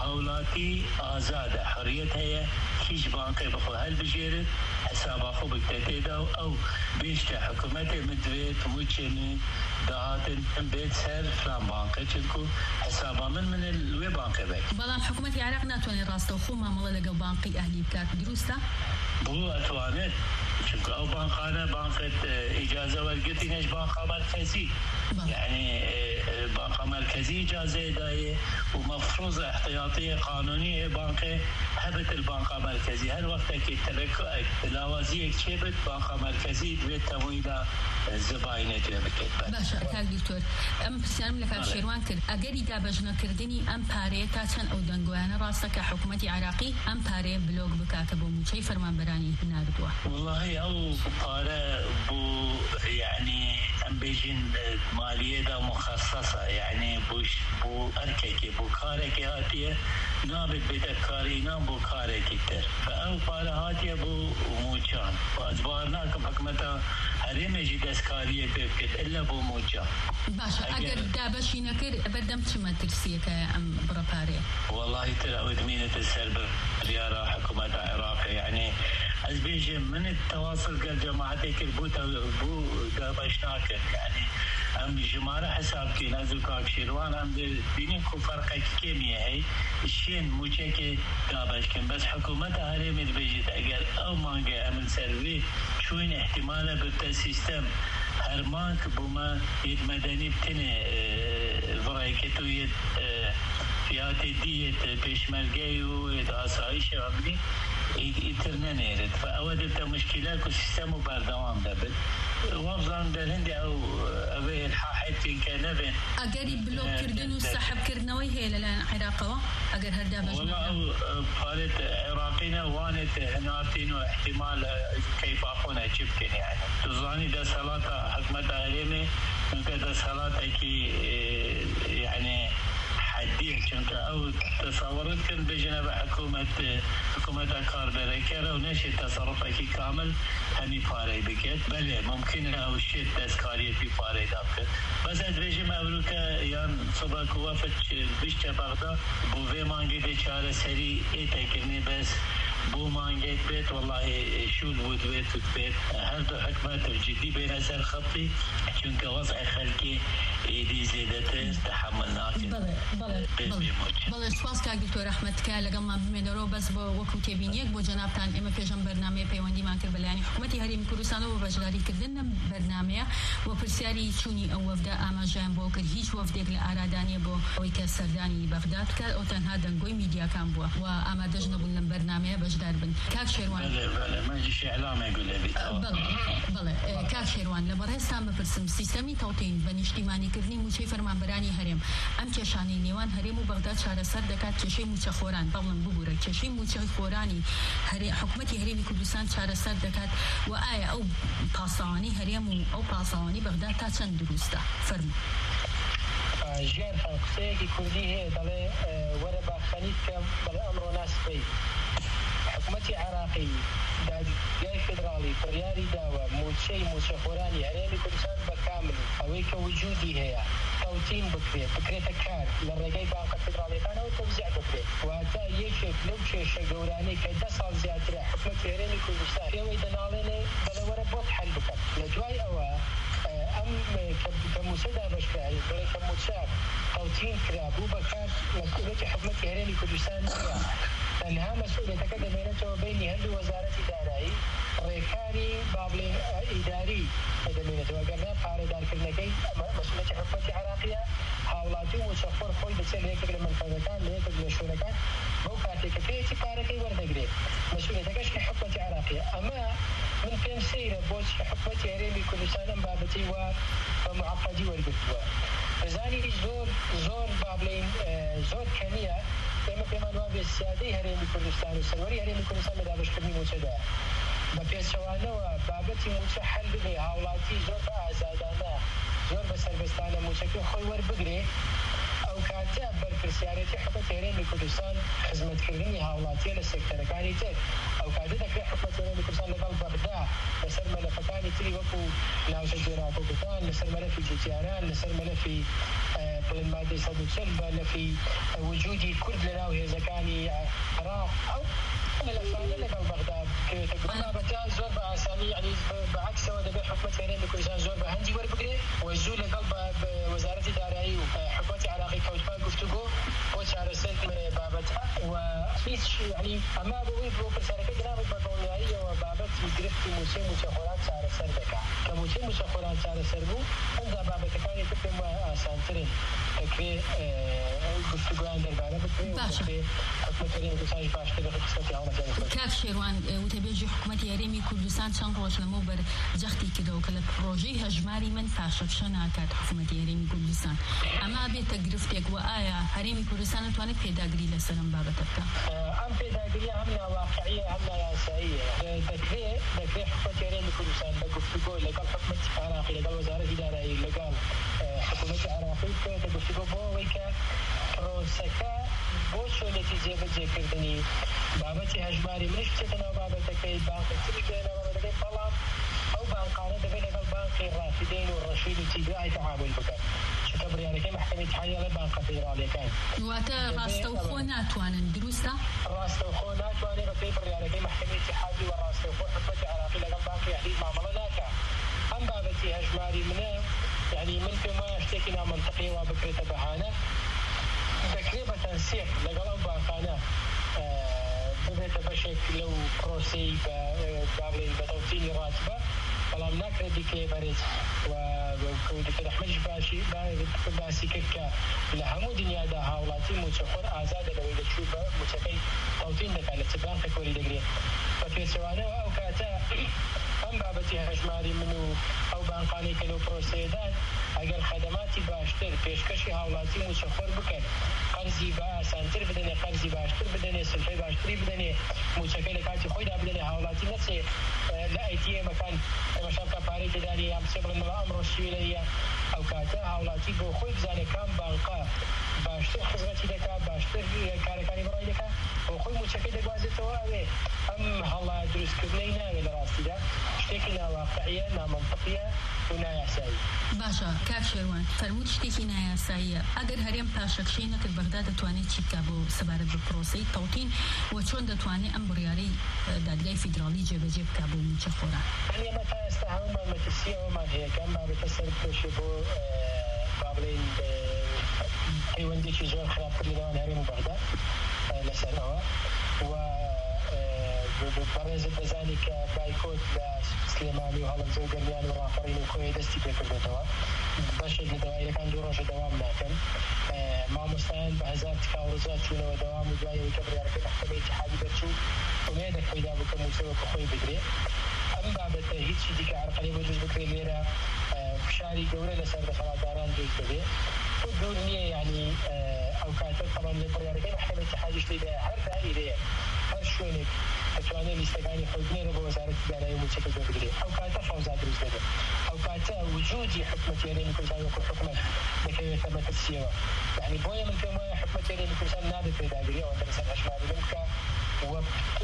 هولاتي آزادة حريتها هي كيش بانكي بخو هل بجيرت حساب أخو بكتاتيدا أو بيشتا حكومتي مدريت موچيني دهاتن بيت سر فلان بانكي تشدكو حسابا من من الوي بانكي بك بلام حكومتي عراق ناتواني راستو خو معاملة لقل بانكي أهلي بكات دروستا بو أتوانت شوف أو بانكانا بانكت إجازة والقتي نش بانكا مركزي يعني بانكا مركزي إجازة داية ومفروض احتياطية قانونية بانكا هبت البانكا مركزي هل وقتك التركة لاوازيك شبت بانكا مركزي دويت تمويلة زباينة بكت باشا كاك دكتور أم بسيارم لك الشيروان كرد أقري دابجنا كردني أم باري تاتشان أو دنقوانا راسك حكومتي عراقي أم باري بلوغ بكاتبو موشي فرمان براني ناردوا والله أو باري بو يعني أم بيجين مالية دا مخصصة يعني بوش بو أركيكي بو كاريكي هاتية نابت بتكاري نام بو كاريكي تر فأو باري هاتية بو موشان وأجبارناكم حكمتا هريم يجي دسكارية بيبكت إلا بو موشان باشا أقر دابشي نكر بدم شما ترسيك أم براباري والله ترى ودمينة السرب ريارة حكومة العراق يعني أزبيجي من التواصل قال جماعتك البوتا بو دابشناك يعني أم جمارة حساب كي نازل كاك شيروان أم بيني كو فرقك كيمياء هي الشين موشيكي دابشكن بس حكومة هريم البيجيت أقل أو مانجا أمن سروي شوين احتماله بالتسيستم هرمانك بوما يد مدني بتني فرايكتو يد فياتي ديت بيشمرقي ويد آسايش ربني يترنن يرد فأودت مشكلة كسيستم وبردوام دبل وافضان بالهندي أو أبي الحاحد في كنبن أقري بلوك كردن والسحب كردنوي هي للان عراقوة أقر هردا بجنة والله قالت عراقينا وانت هناتين واحتمال كيف أخونا جبكن يعني تظاني دا صلاة حكمة هريمي ممكن دا صلاة كي يعني حديث كنت أو تصورت كنت بجنب حكومة حكومة كاربريكرة ونشي تصرفك كامل همي فاري بكت بلى ممكن أو شيء تذكارية في فاري دابك بس أدريجي مأمريكا يان صباك وافت بيشتا بغدا بوفي مانجي بيشارة سري إيتاكرني بس بو مانجيت بيت والله شو الود بيت بيت هل حكمات الجدي بين أسر خطي چونك وضع خلقي إيدي زيادته تحملناك بله بله بله بله سپاس که دکتر احمد که لگم ما بمدارو بس با وقت تبینیک با جناب تان اما پیشم برنامه پیوندی من کرد بلیانی حکومتی هریم کردستان و بجاری کردن برنامه و پرسیاری چونی او وفد آماجان با کرد هیچ وفد لآرادانی با ویک سردانی بغداد کرد او تنها دنگوی میدیا کام بوا و آمادج نبودن برنامه بجدار بن کاک شیروان بله بله ما جيش اعلام يقول لي بله بله کاک شیروان لبرهستان بپرسم سیستمی توتین بنیشتیمانی کردنی موچه فرمانبرانی هرم ام کشانی نیوان هرم و بغداد شهر سر دکات چشی موچه خوران بلن ببوره چشی موچه خورانی هر حکومتی هرمی کردستان شهر سر دکات و آیا او پاسانی هرم او پاسانی بغداد تا چند درسته فرم جير قصيكي كردي هي دله ورا باخنيت كم بلا امر ناس في حكومتي عراقي جاي فدرالي فرياري داوا موشي موشي خوراني هريمي كردستان بكامل اويك وجودي هي توتين بكري بكري تكار للرجاي بانك فدرالي كان او توزيع بكري وهذا يشك لو شيء جوراني كده صار زياده حكومتي هريمي كردستان في ويدنالني بلا ورا بوت حل بك لجواي او ام كمساعدة بشكل بري كمساعد توتين كرا بو بكار مسؤولية حكومة هرمي كردستان تەنها مەسئولیتەکە دەمێنێتەوە بینی هەردوو وەزارەتی دارایی ڕێکاری بابلین ئیداری دەمێنێتەوە گەرنا پارێدارکردنەکەی مەسئولیەتی حکومەتی عێراقیە هاوڵاتی و موچەخۆر خۆی بچێت لە یەکێک لە منفەذەکان لە یەکێک لە شوێنەکان بەو کاتێککە پێیەتی پارەکەی وەردەگرێت مەسئولیەتەکەش کە حکومەتی عێراقیە ئەمە من پێم سەیرە بۆچی حکومەتی هەرێمی کوردستان ئەم بابەتەی وا بە معەقەدی وەرگرتووە بەزانی زۆر زۆر بابلین زۆر کەمیە ئێمە پێمان وابێ سیادەی هەرێمی کوردستان و سەروەری هەرێمی کوردستان لە دابەشکردنی موچەدایە بە پێچەوانەوە بابەتی موچە حەل ببێ هاوڵاتی زۆر بە ئازادانە زۆر بە سەربەستانە موچەکەی خۆی وەربگرێ ئەو کاتە بەرپرسیارەتی حکومەتی هەرێمی کوردستان خزمەتکردنی هاوڵاتیە لە سێکتەرەکانی تر ئەو کاتە دەکرێت حکومەتی هەرێمی کوردستان لەگەڵ بەغدا لەسەر مەلەفەکانی تری وەکو ناوچە جێراکۆکەکان لەسەر مەلەفی جوتیاران لەسەر مەلەفی بڵین مادەی سەد و چل مەلەفی وجودی کورد لەناو هێزەکانی عێراق ئەو مەلەفانە لەگەڵ بەغدا بکرێتە بابەتە زۆر بە ئاسانی یعنی بەعکسەوە دەبێت حکومەتی هەرێمی کوردستان زۆر بە هەندی وەربگرێ و زوو لەگەڵ وەزارەتی دارایی و حکومەتی عێراقی کەوتبا گفتوگۆ بۆ چارەسەر بابەتە و هیچ یعنی ئەما بۆی بۆ پرسیارەکە درابێت بە دڵنیاییەوە بابەتی گرفتی موچەی موچەخۆران چارەسەر دەکات کە موچەی موچەخۆران چارەسەر بوو هەندا بابەتەکانی تر پێم وایە ئاسانترن دەکرێت گفتوگۆیان دەربارە بکرێت و دەکرێت حکومەتی هەرێمی کوردستانیش باشتر بە قسمەتی هەوڵەکانی خۆی. کاک شێروان وتەبێژی حکومەتی هەرێمی کوردستان چەند ڕۆژ لەمەو بەر جەختی کردەوە کە لە پرۆژەی هەژماری من پاشەفشە ناکات حکومەتی هەرێمی کوردستان ئەما بێتە گرفتێک و ئایا هەرێمی کوردستان دەتوانێت پێداگری لەسەر ئەم بابەتە بکات؟ ئەم پێداگریە هەم ناواقعیە هەم نایاساییە دەکرێت دەکرێت حکومەتی هەرێمی کوردستان بە گفتوگۆ لەگەڵ حکومەتی عێراقی لەگەڵ وەزارەتی دارایی لەگەڵ حکومەتی عێراقی بکرێتە گفتوگۆ بۆ ئەوەی کە پرۆسەکە بۆ شوێنێکی جێبەجێکردنی بابەتی هەژماری منیش بچێتە ناو بابەتەکەی بانقی بێنە بابەتەکەی بەڵام ئەو بانقانە دەبێت لەگەڵ بانقی ڕافدین و ڕەشید و تیبای تەعامل بکات چونکە بڕیارەکەی محکەمەی اتحادیە لە بانقە فێدراڵیەکان واتە ڕاستەوخۆ ناتوانن دروستە؟ ڕاستەوخۆ ناتوانێت بەپێی بڕیارەکەی محکەمەی اتحادی و ڕاستەوخۆ حکومەتی عێراقی لەگەڵ بانقی ئەهلی مامەڵە ناکات ئەم بابەتی هەژماری منە یعنی من پێم وایە شتێکی نامەنتەقی وا بکرێتە بەهانە دەکرێت بە تەنسیق لەگەڵ ئەم بانقانە ببێتە بەشێک لەو پرۆسەی بابلین بە تەوتیلی ڕاتبە بەڵام ناکرێت دیکەیە بەرز و دکتۆر ئەحمەدیش باشی باسی کرد کە لە هەموو دنیادا هاوڵاتی موچەخۆر ئازادە لەوەی دەچوو بە موچەکەی تەوتین دەکات لە چ بانقێک وەری دەگرێت بە پێچەوانەوە ئەو کاتە ئەم بابەتی هەژماری من و ئەو بانقانەی کە لەو پرۆسەیەدان ئەگەر خەدەماتی باشتر پێشکەشی هاوڵاتی موچەخۆر بکەن قەرزی بە ئاسانتر بدەنێ قەرزی باشتر بدەنێ سلفەی باشتری بدەنێ موچەکەی لە کاتی خۆیدا بدەنێ هاوڵاتی نەچێ لە ئەیتیێمەکان ئەمەشان پارەی تێدانی یان بچێ بڵێن مەڵا ئەمڕۆ شوێنەیە ئەو کاتە هاوڵاتی بۆ خۆی بزانێت کام بانقا باشتر خزمەتی دەکات باشتر کارەکانی بەڕای دەکات بۆ خۆی موچەکەی دەگوازێتەوە ئەوێ ئەم هەڵا دروستکردنەی ناوێت لە ڕاستیدا شتێکی ناواقعیە نامەنتەقیە و نایاسایی. باشە کاک شێروان فەرمووت شتێکی نایاساییە ئەگەر هەرێم پاشەکشەی نەکرد بەغدا دەتوانێت چی بکات بۆ سەبارەت بە پرۆسەی تەوتین و چۆن دەتوانێت ئەم بڕیارەی دادگای فیدراڵی جێبەجێ بکات بۆ موچەخۆران؟ ئێمە تا ئێستا هەموومان مەترسیەوەمان هەیە کە ئەم بابەتە سەرپۆشێ بۆ بابلین پەیوەندێکی زۆر خراپتر لەنێوان هەرێم و بەغدا لەسەرەوە و بەڕێزت بەزانی کە بایکۆت لە سلێمانی و هەڵەمجە و گەرمیان و ڕاپەڕین و کۆیە دەستی پێکردێتەوە بەشێک لە دەواییەکان دوو ڕۆژە دەوام ناکەن مامۆستایان بە هەزار تکا و ڕزات چوونەوە دەوام و دوایەوەی کە بڕیارەکەی محکەمەی اتحادی دەرچوو ئومێدێک پەیدا بوو کە موچەوەکە خۆی بگرێت ئەم بابەتە هیچی دیکە عەرقەلەی بۆ دروست بکرێت لێرە فشاری گەورە لەسەر دەسەڵاتداران دروست دەبێت و دوور نییە یعنی ئەو کاتە تەڵەن لە بڕیارەکەی محکەمەی اتحادیش لێدایە هەر دائیرەیە هەر شوێنێک دەتوانێت لیستەکانی خۆی بنێرە بۆ وەزارەتی دارایی و موچەکە بگرێت ئەو کاتە فەوزا دروست دەبێت ئەو کاتە وجودی حکومەتی هەرێمی کوردستان وەکو حکومەت دەکەوێتە مەترسیەوە یعنی بۆیە من پێم وایە حکومەتی هەرێمی کوردستان نابێت پێداگیری ئەوەندە لەسەر هەژماری من بکە وە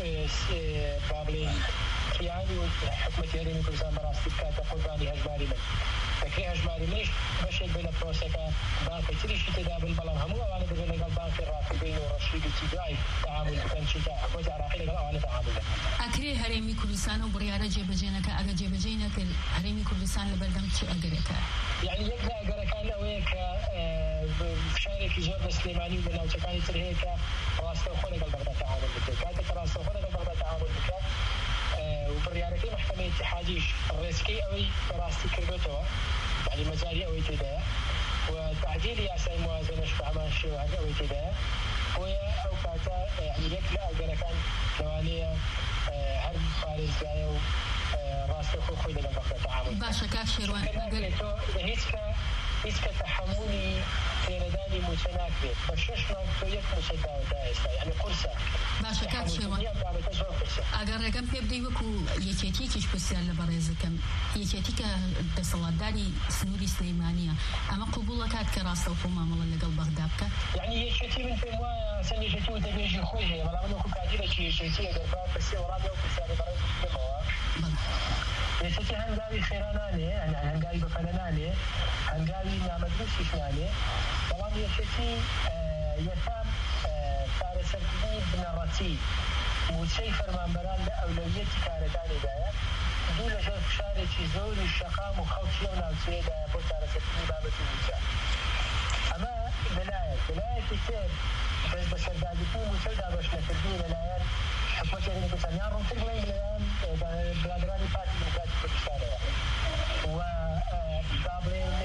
بابلین کیانی و حکومەتی هەرێمی کوردستان بەڕاستی بکاتە قوربانی هەژماری من دەکرێت هەژماری منیش بەشێک بێ لە پرۆسەکە بانقی تریشی تێدا بن بەڵام هەموو ئەوانە دەبێت لەگەڵ بانقی ڕافدین و ڕەشید و تیبای تەعامل بکەن چونکە حکومەتی عێراقی لەگەڵ ئەوانە تەعامل دەکات. ئەکرێ هەرێمی کوردستان و بڕیارە جێبەجێ نەکە ئەگەر جێبەجێ نەکرد هەرێمی کوردستان لەبەردەم چ ئەگەرەکە؟ یعنی یەک لە ئەگەرەکان ئەوەیە کە فشارێکی زۆر دەست سليماني ومن كان يترهيك راسته خلق البغداد تعامل بك كانت راسته خلق البغداد تعامل بك وبرياركي محكمة اتحاديش الرئيسكي أوي راستي كربتها يعني مزاري أوي كده وتعديل ياساي موازنة شبه ماشي وهذا أوي كده ويا أو كاتا يعني يكلا أجر كان لوانية هرب فارس جاي وراسته خو خوي لقى بقى تعامل. باشا كاف شيروان. قلتو هيسك هيسك تحملي تيرداني متناقض بشش ما تويك متداول دايستا يعني قرصة. باشا كاف شيروان. أجر رقم بيبدي وكو يكتي كيش بسيال لبرزكم يكتي كدسلاداري سنوري سليمانية أما قبولك هاد كراسته وفما ملا لقى بغدادك. يعني يكتي من في موا سني يكتي وتبيجي خويه ولا منو كاديرة شيء يكتي أجر باب بس ورابي وكسر برزك كم يشتي هنجاوي خيراناني يعني هنجاوي بفلاناني هنجاوي نامدروسي فلاني طبعا يشتي يتام فارسنتي بنراتي وشي فرمان بران لأولوية كارداني دايا دولة شرف شاري زور الشقام وخوتي ونالسي دايا بو فارسنتي بابتي موسى أما بلاية بلاية كتير بس بسردادتي موسى دابش نكردي بلايات حكومة يعني كسان يارون تقلي مليان بلادراني باتي ديمقراطي كردستان و قابلين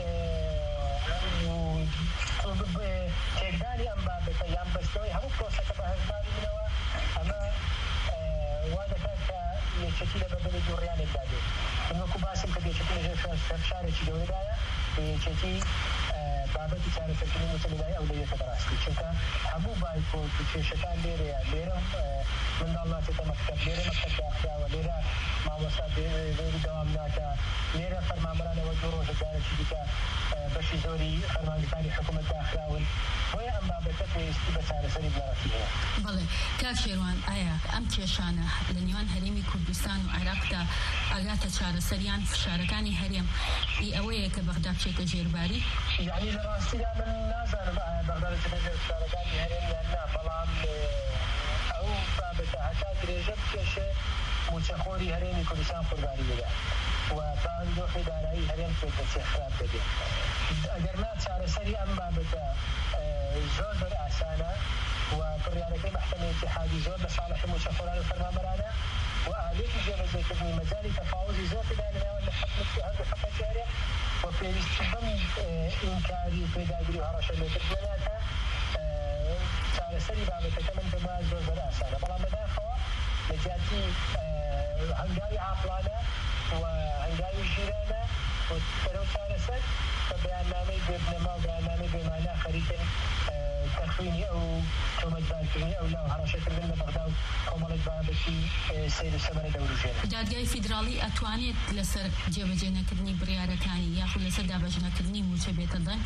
تقداني أم بابتا يام بستوي همو بروسة كبهزماري منوا أما وادا كانت يشتي لبدل جوريان الدادي إنه كباسم كده يشتي لشارة شدوي دايا يشتي بابتي كانت تشتي مسلماء أولية كدراستي شكا همو بايكو تشتان ديريا ديرم من الله تتمكتب ديرا مكتب داخلها وديرا ما وصل ديرا دوامناتا ديرا فرمامرانا وجورو شدارة شديكا بشي زوري فرمانكاني حكومة داخلها ويا أما بتفي استبسارة سريب نراتيها بله كاف شيروان آيا أم تيشانة لنيوان هريمي كردستان وعراق دا أغاتا شارة سريان في شاركاني هريم إي أوية كبغداد شيكا جيرباري يعني لراستي من نازل بغداد شيكا شاركاني هريم لأنها بلان أو بابتا حتى دريجب كيشة متخوري هريمي كردستان قرباني بدا وطبعا دوخي دارائي هريم كردستان خراب بدا أجرنا شارة سري أم بابتا زور بر أسانا وبرياركي محكمة اتحادي زور لصالح متخوران وفرمان برانا وآليك جيبزي كبني مجالي تفاوزي زور كدانا وأن حكمت في هذا حكمة جارية وفي الاستخدام إنكاري وفي داقري وهرشا اللي تبناتا شارة سري بابتا كمن بما زور بر أسانا بلا مداخوة نجاتي هنجاوي عاقلانا وهنجاوي جيرانا وتلو شارة سر فبيانامي بابنما وبيانامي بمعنى خريطا تخويني أو تومت باركني أو لا هرشة من بغداد كمالك بابتي سيد السمرة دولوجينا دادگای فیدرالی أتوانيت لسر جێبەجێ نەکردنی بڕیارەکانی یاخود لەسەر دابەژنەکردنی موچە بێتە دەنگ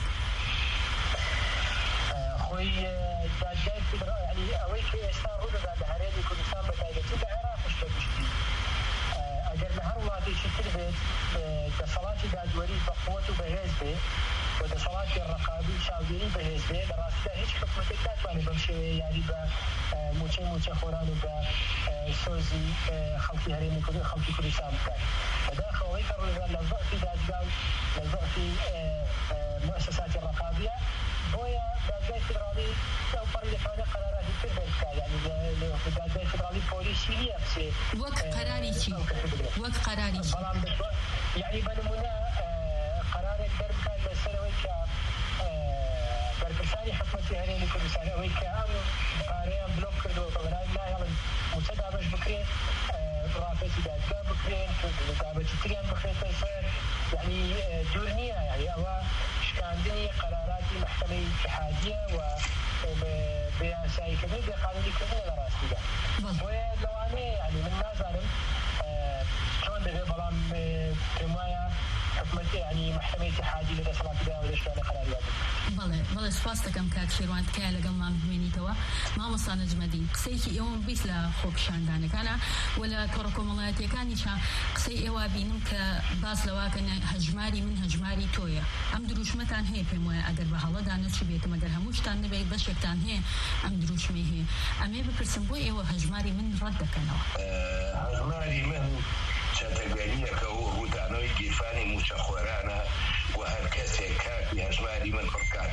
خوي دادگای فیدرالی يعني أوي كي إستان رودا دا هريدي كردستان بتايدتي دا عراق مشتبشتي أجر لهر وادي شتر بيت كصلاة دادوري بقوة وبهيز بيت وده صلاة الرقابي شاوديري بهيز بيت راسته هيش حكمة تاتواني بمشي يعني با موچه موچه خوران و با سوزي خلقي هريمي كردي خلقي كردستان بتاعي فده خوي كروزا للضعف دادگاو للضعف مؤسسات الرقابية بويا دادگاي فيدرالي لو بريدفاني قرارات الفيدرالي يعني دادگاي فيدرالي بوليسية بسي وقت قراري شي وقت قراري شي يعني بنمونا قرار الدرب كان لسنوي ك بركساني حكمتي هريني كردستان أوي كأم قارئ بلوك كردو طبعا لا يلا متدابش بكري رافسي دادگاه بكري دابش تريان بكري تيسير يعني جورنية يعني أو شكاندني قرارات محكمة اتحادية وبياساي كبير بقانوني كبير لراسي ده ولواني يعني من نازلهم شلون ده بلان كمايا حكمتي يعني محكمة اتحادية لدى صلاة ده ولا شلون قرارات بله بله سپاس دەکەم کاک شێروان تکایە لەگەڵمان بمێنیتەوە مامۆستا نەجمەدین قسەیەکی ئێوەم بیست لە خۆپیشاندانەکانە و لە کۆڕەکۆمەڵایەتیەکانیشە قسەی ئێوە بینم کە باس لەواکەن هەژماری من هەژماری تۆیە ئەم دروشمەتان هەیە پێم وایە ئەگەر بە هەڵەدا نەچی بێتم ئەگەر هەموو شتان نەبێت بەشێکتان هەیە ئەم دروشمەی هەیە ئەمێ بپرسم بۆ ئێوە هەژماری من ڕەت دەکەنەوە هەژماری من چەتەگەریەکە و هوتانەوەی گیرفانی موچەخۆرانە و هەر کەسێک کاتی هەژماری من پڕکاتەوە کە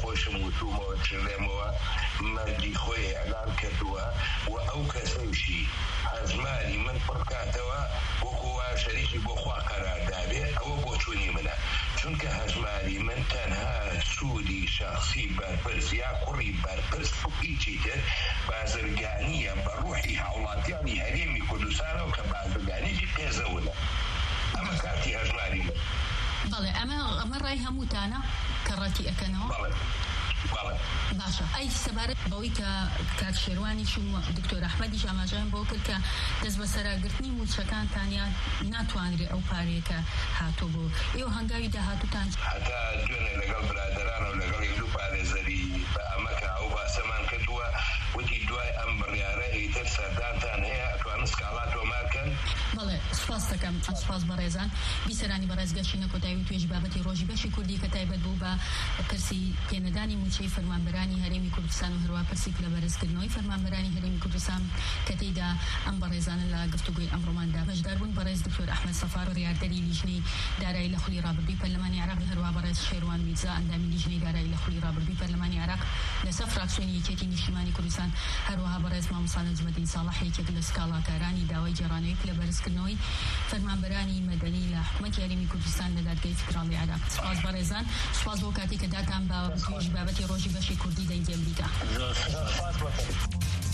خۆشم وتومەوە چلێمەوە مەردی خۆی ئەلان کردووە و ئەو کەسەیشی هەژماری من پڕکاتەوە وەکووا شەریکی بۆ خوا قەراردابێ ئەوە بۆ چوونی منە چونکە هەژماری من تەنها سوودی شخصی بەرپرس یا کوڕی بەرپرس هیچی تر بازرگانیە بە ڕوحی هاوڵاتیانی هەرێمی کوردستانەوە کە بازرگانیی پێزەونە ئەمە کاتی هەژماری من. بەڵێ ئەمە ئەمە ڕای هەمووتانە کە ڕەتی ئەکەنەوە؟ بەڵێ بەڵێ. باشە ئەی سەبارەت بەوەی کە کات شێروانیش و دکتۆر ئەحمەدیش ئاماژەیان بۆ کرد کە دەست بە سەراگرتنی موچەکانتانیان ناتوانرێ ئەو پارەیەکە هاتوو بۆ ئێوە هەنگاوی داهاتووتان هەتا دوێنێ لەگەڵ برادرانە و لەگەڵ یەک دوو پارێزەری بە ئەمەکە ئەو باسەمان کردووە وتی دوای ئەم بڕیارە ئیتر سەردانتان هەیە ئەتوانن سکاڵات تۆمارکەن. بەڵێ سپاس دەکەم سپاس بەڕێزان بیسەرانی بەڕێزگەشتنە کۆتایی و توێژی بابەتی ڕۆژی بەشی کوردی کە تایبەت بوو بە پرسی پێنەدانی موچەی فەرمانبەرانی هەرێمی کوردستان و هەروە پرسی لە بەرزکردنەوەی فەرمانبەرانی هەرێمی کوردستان کە تێیدا ئەم بەڕێزانە لە گفتوگوی ئەمڕۆماندا بەشدار بوون. بەڕێز دکتۆر ئەحمەد سەفار ڕیاردەری لیژنەی دارایی لە خولی ڕابردووی پەرلەمانی عێراق هەروە بەڕێز شێروان میرزا ئەندامی لیژنەی دارایی لە خولی ڕابردووی پەرلەمانی عێراق لەسەر فراکسیۆنی یەکێتی نیشتیمانی کوردستان هەروەها بەڕێز مامۆستا نەجمەدین ساڵح یەکێک لە سکاڵاکارانی داوای جێڕانەوەی لە بەرزکردنەوەی فەرمانبەرانی مەدەنی لە حکومەتی هەرێمی کوردستان لە دادگای فیدراڵی عێراق. سپاس بەڕێزان سپاس بۆ کاتێک کە داتان بە توێژی بابەتی ڕۆژی بەشی کوردی دەنگی ئەمریکا.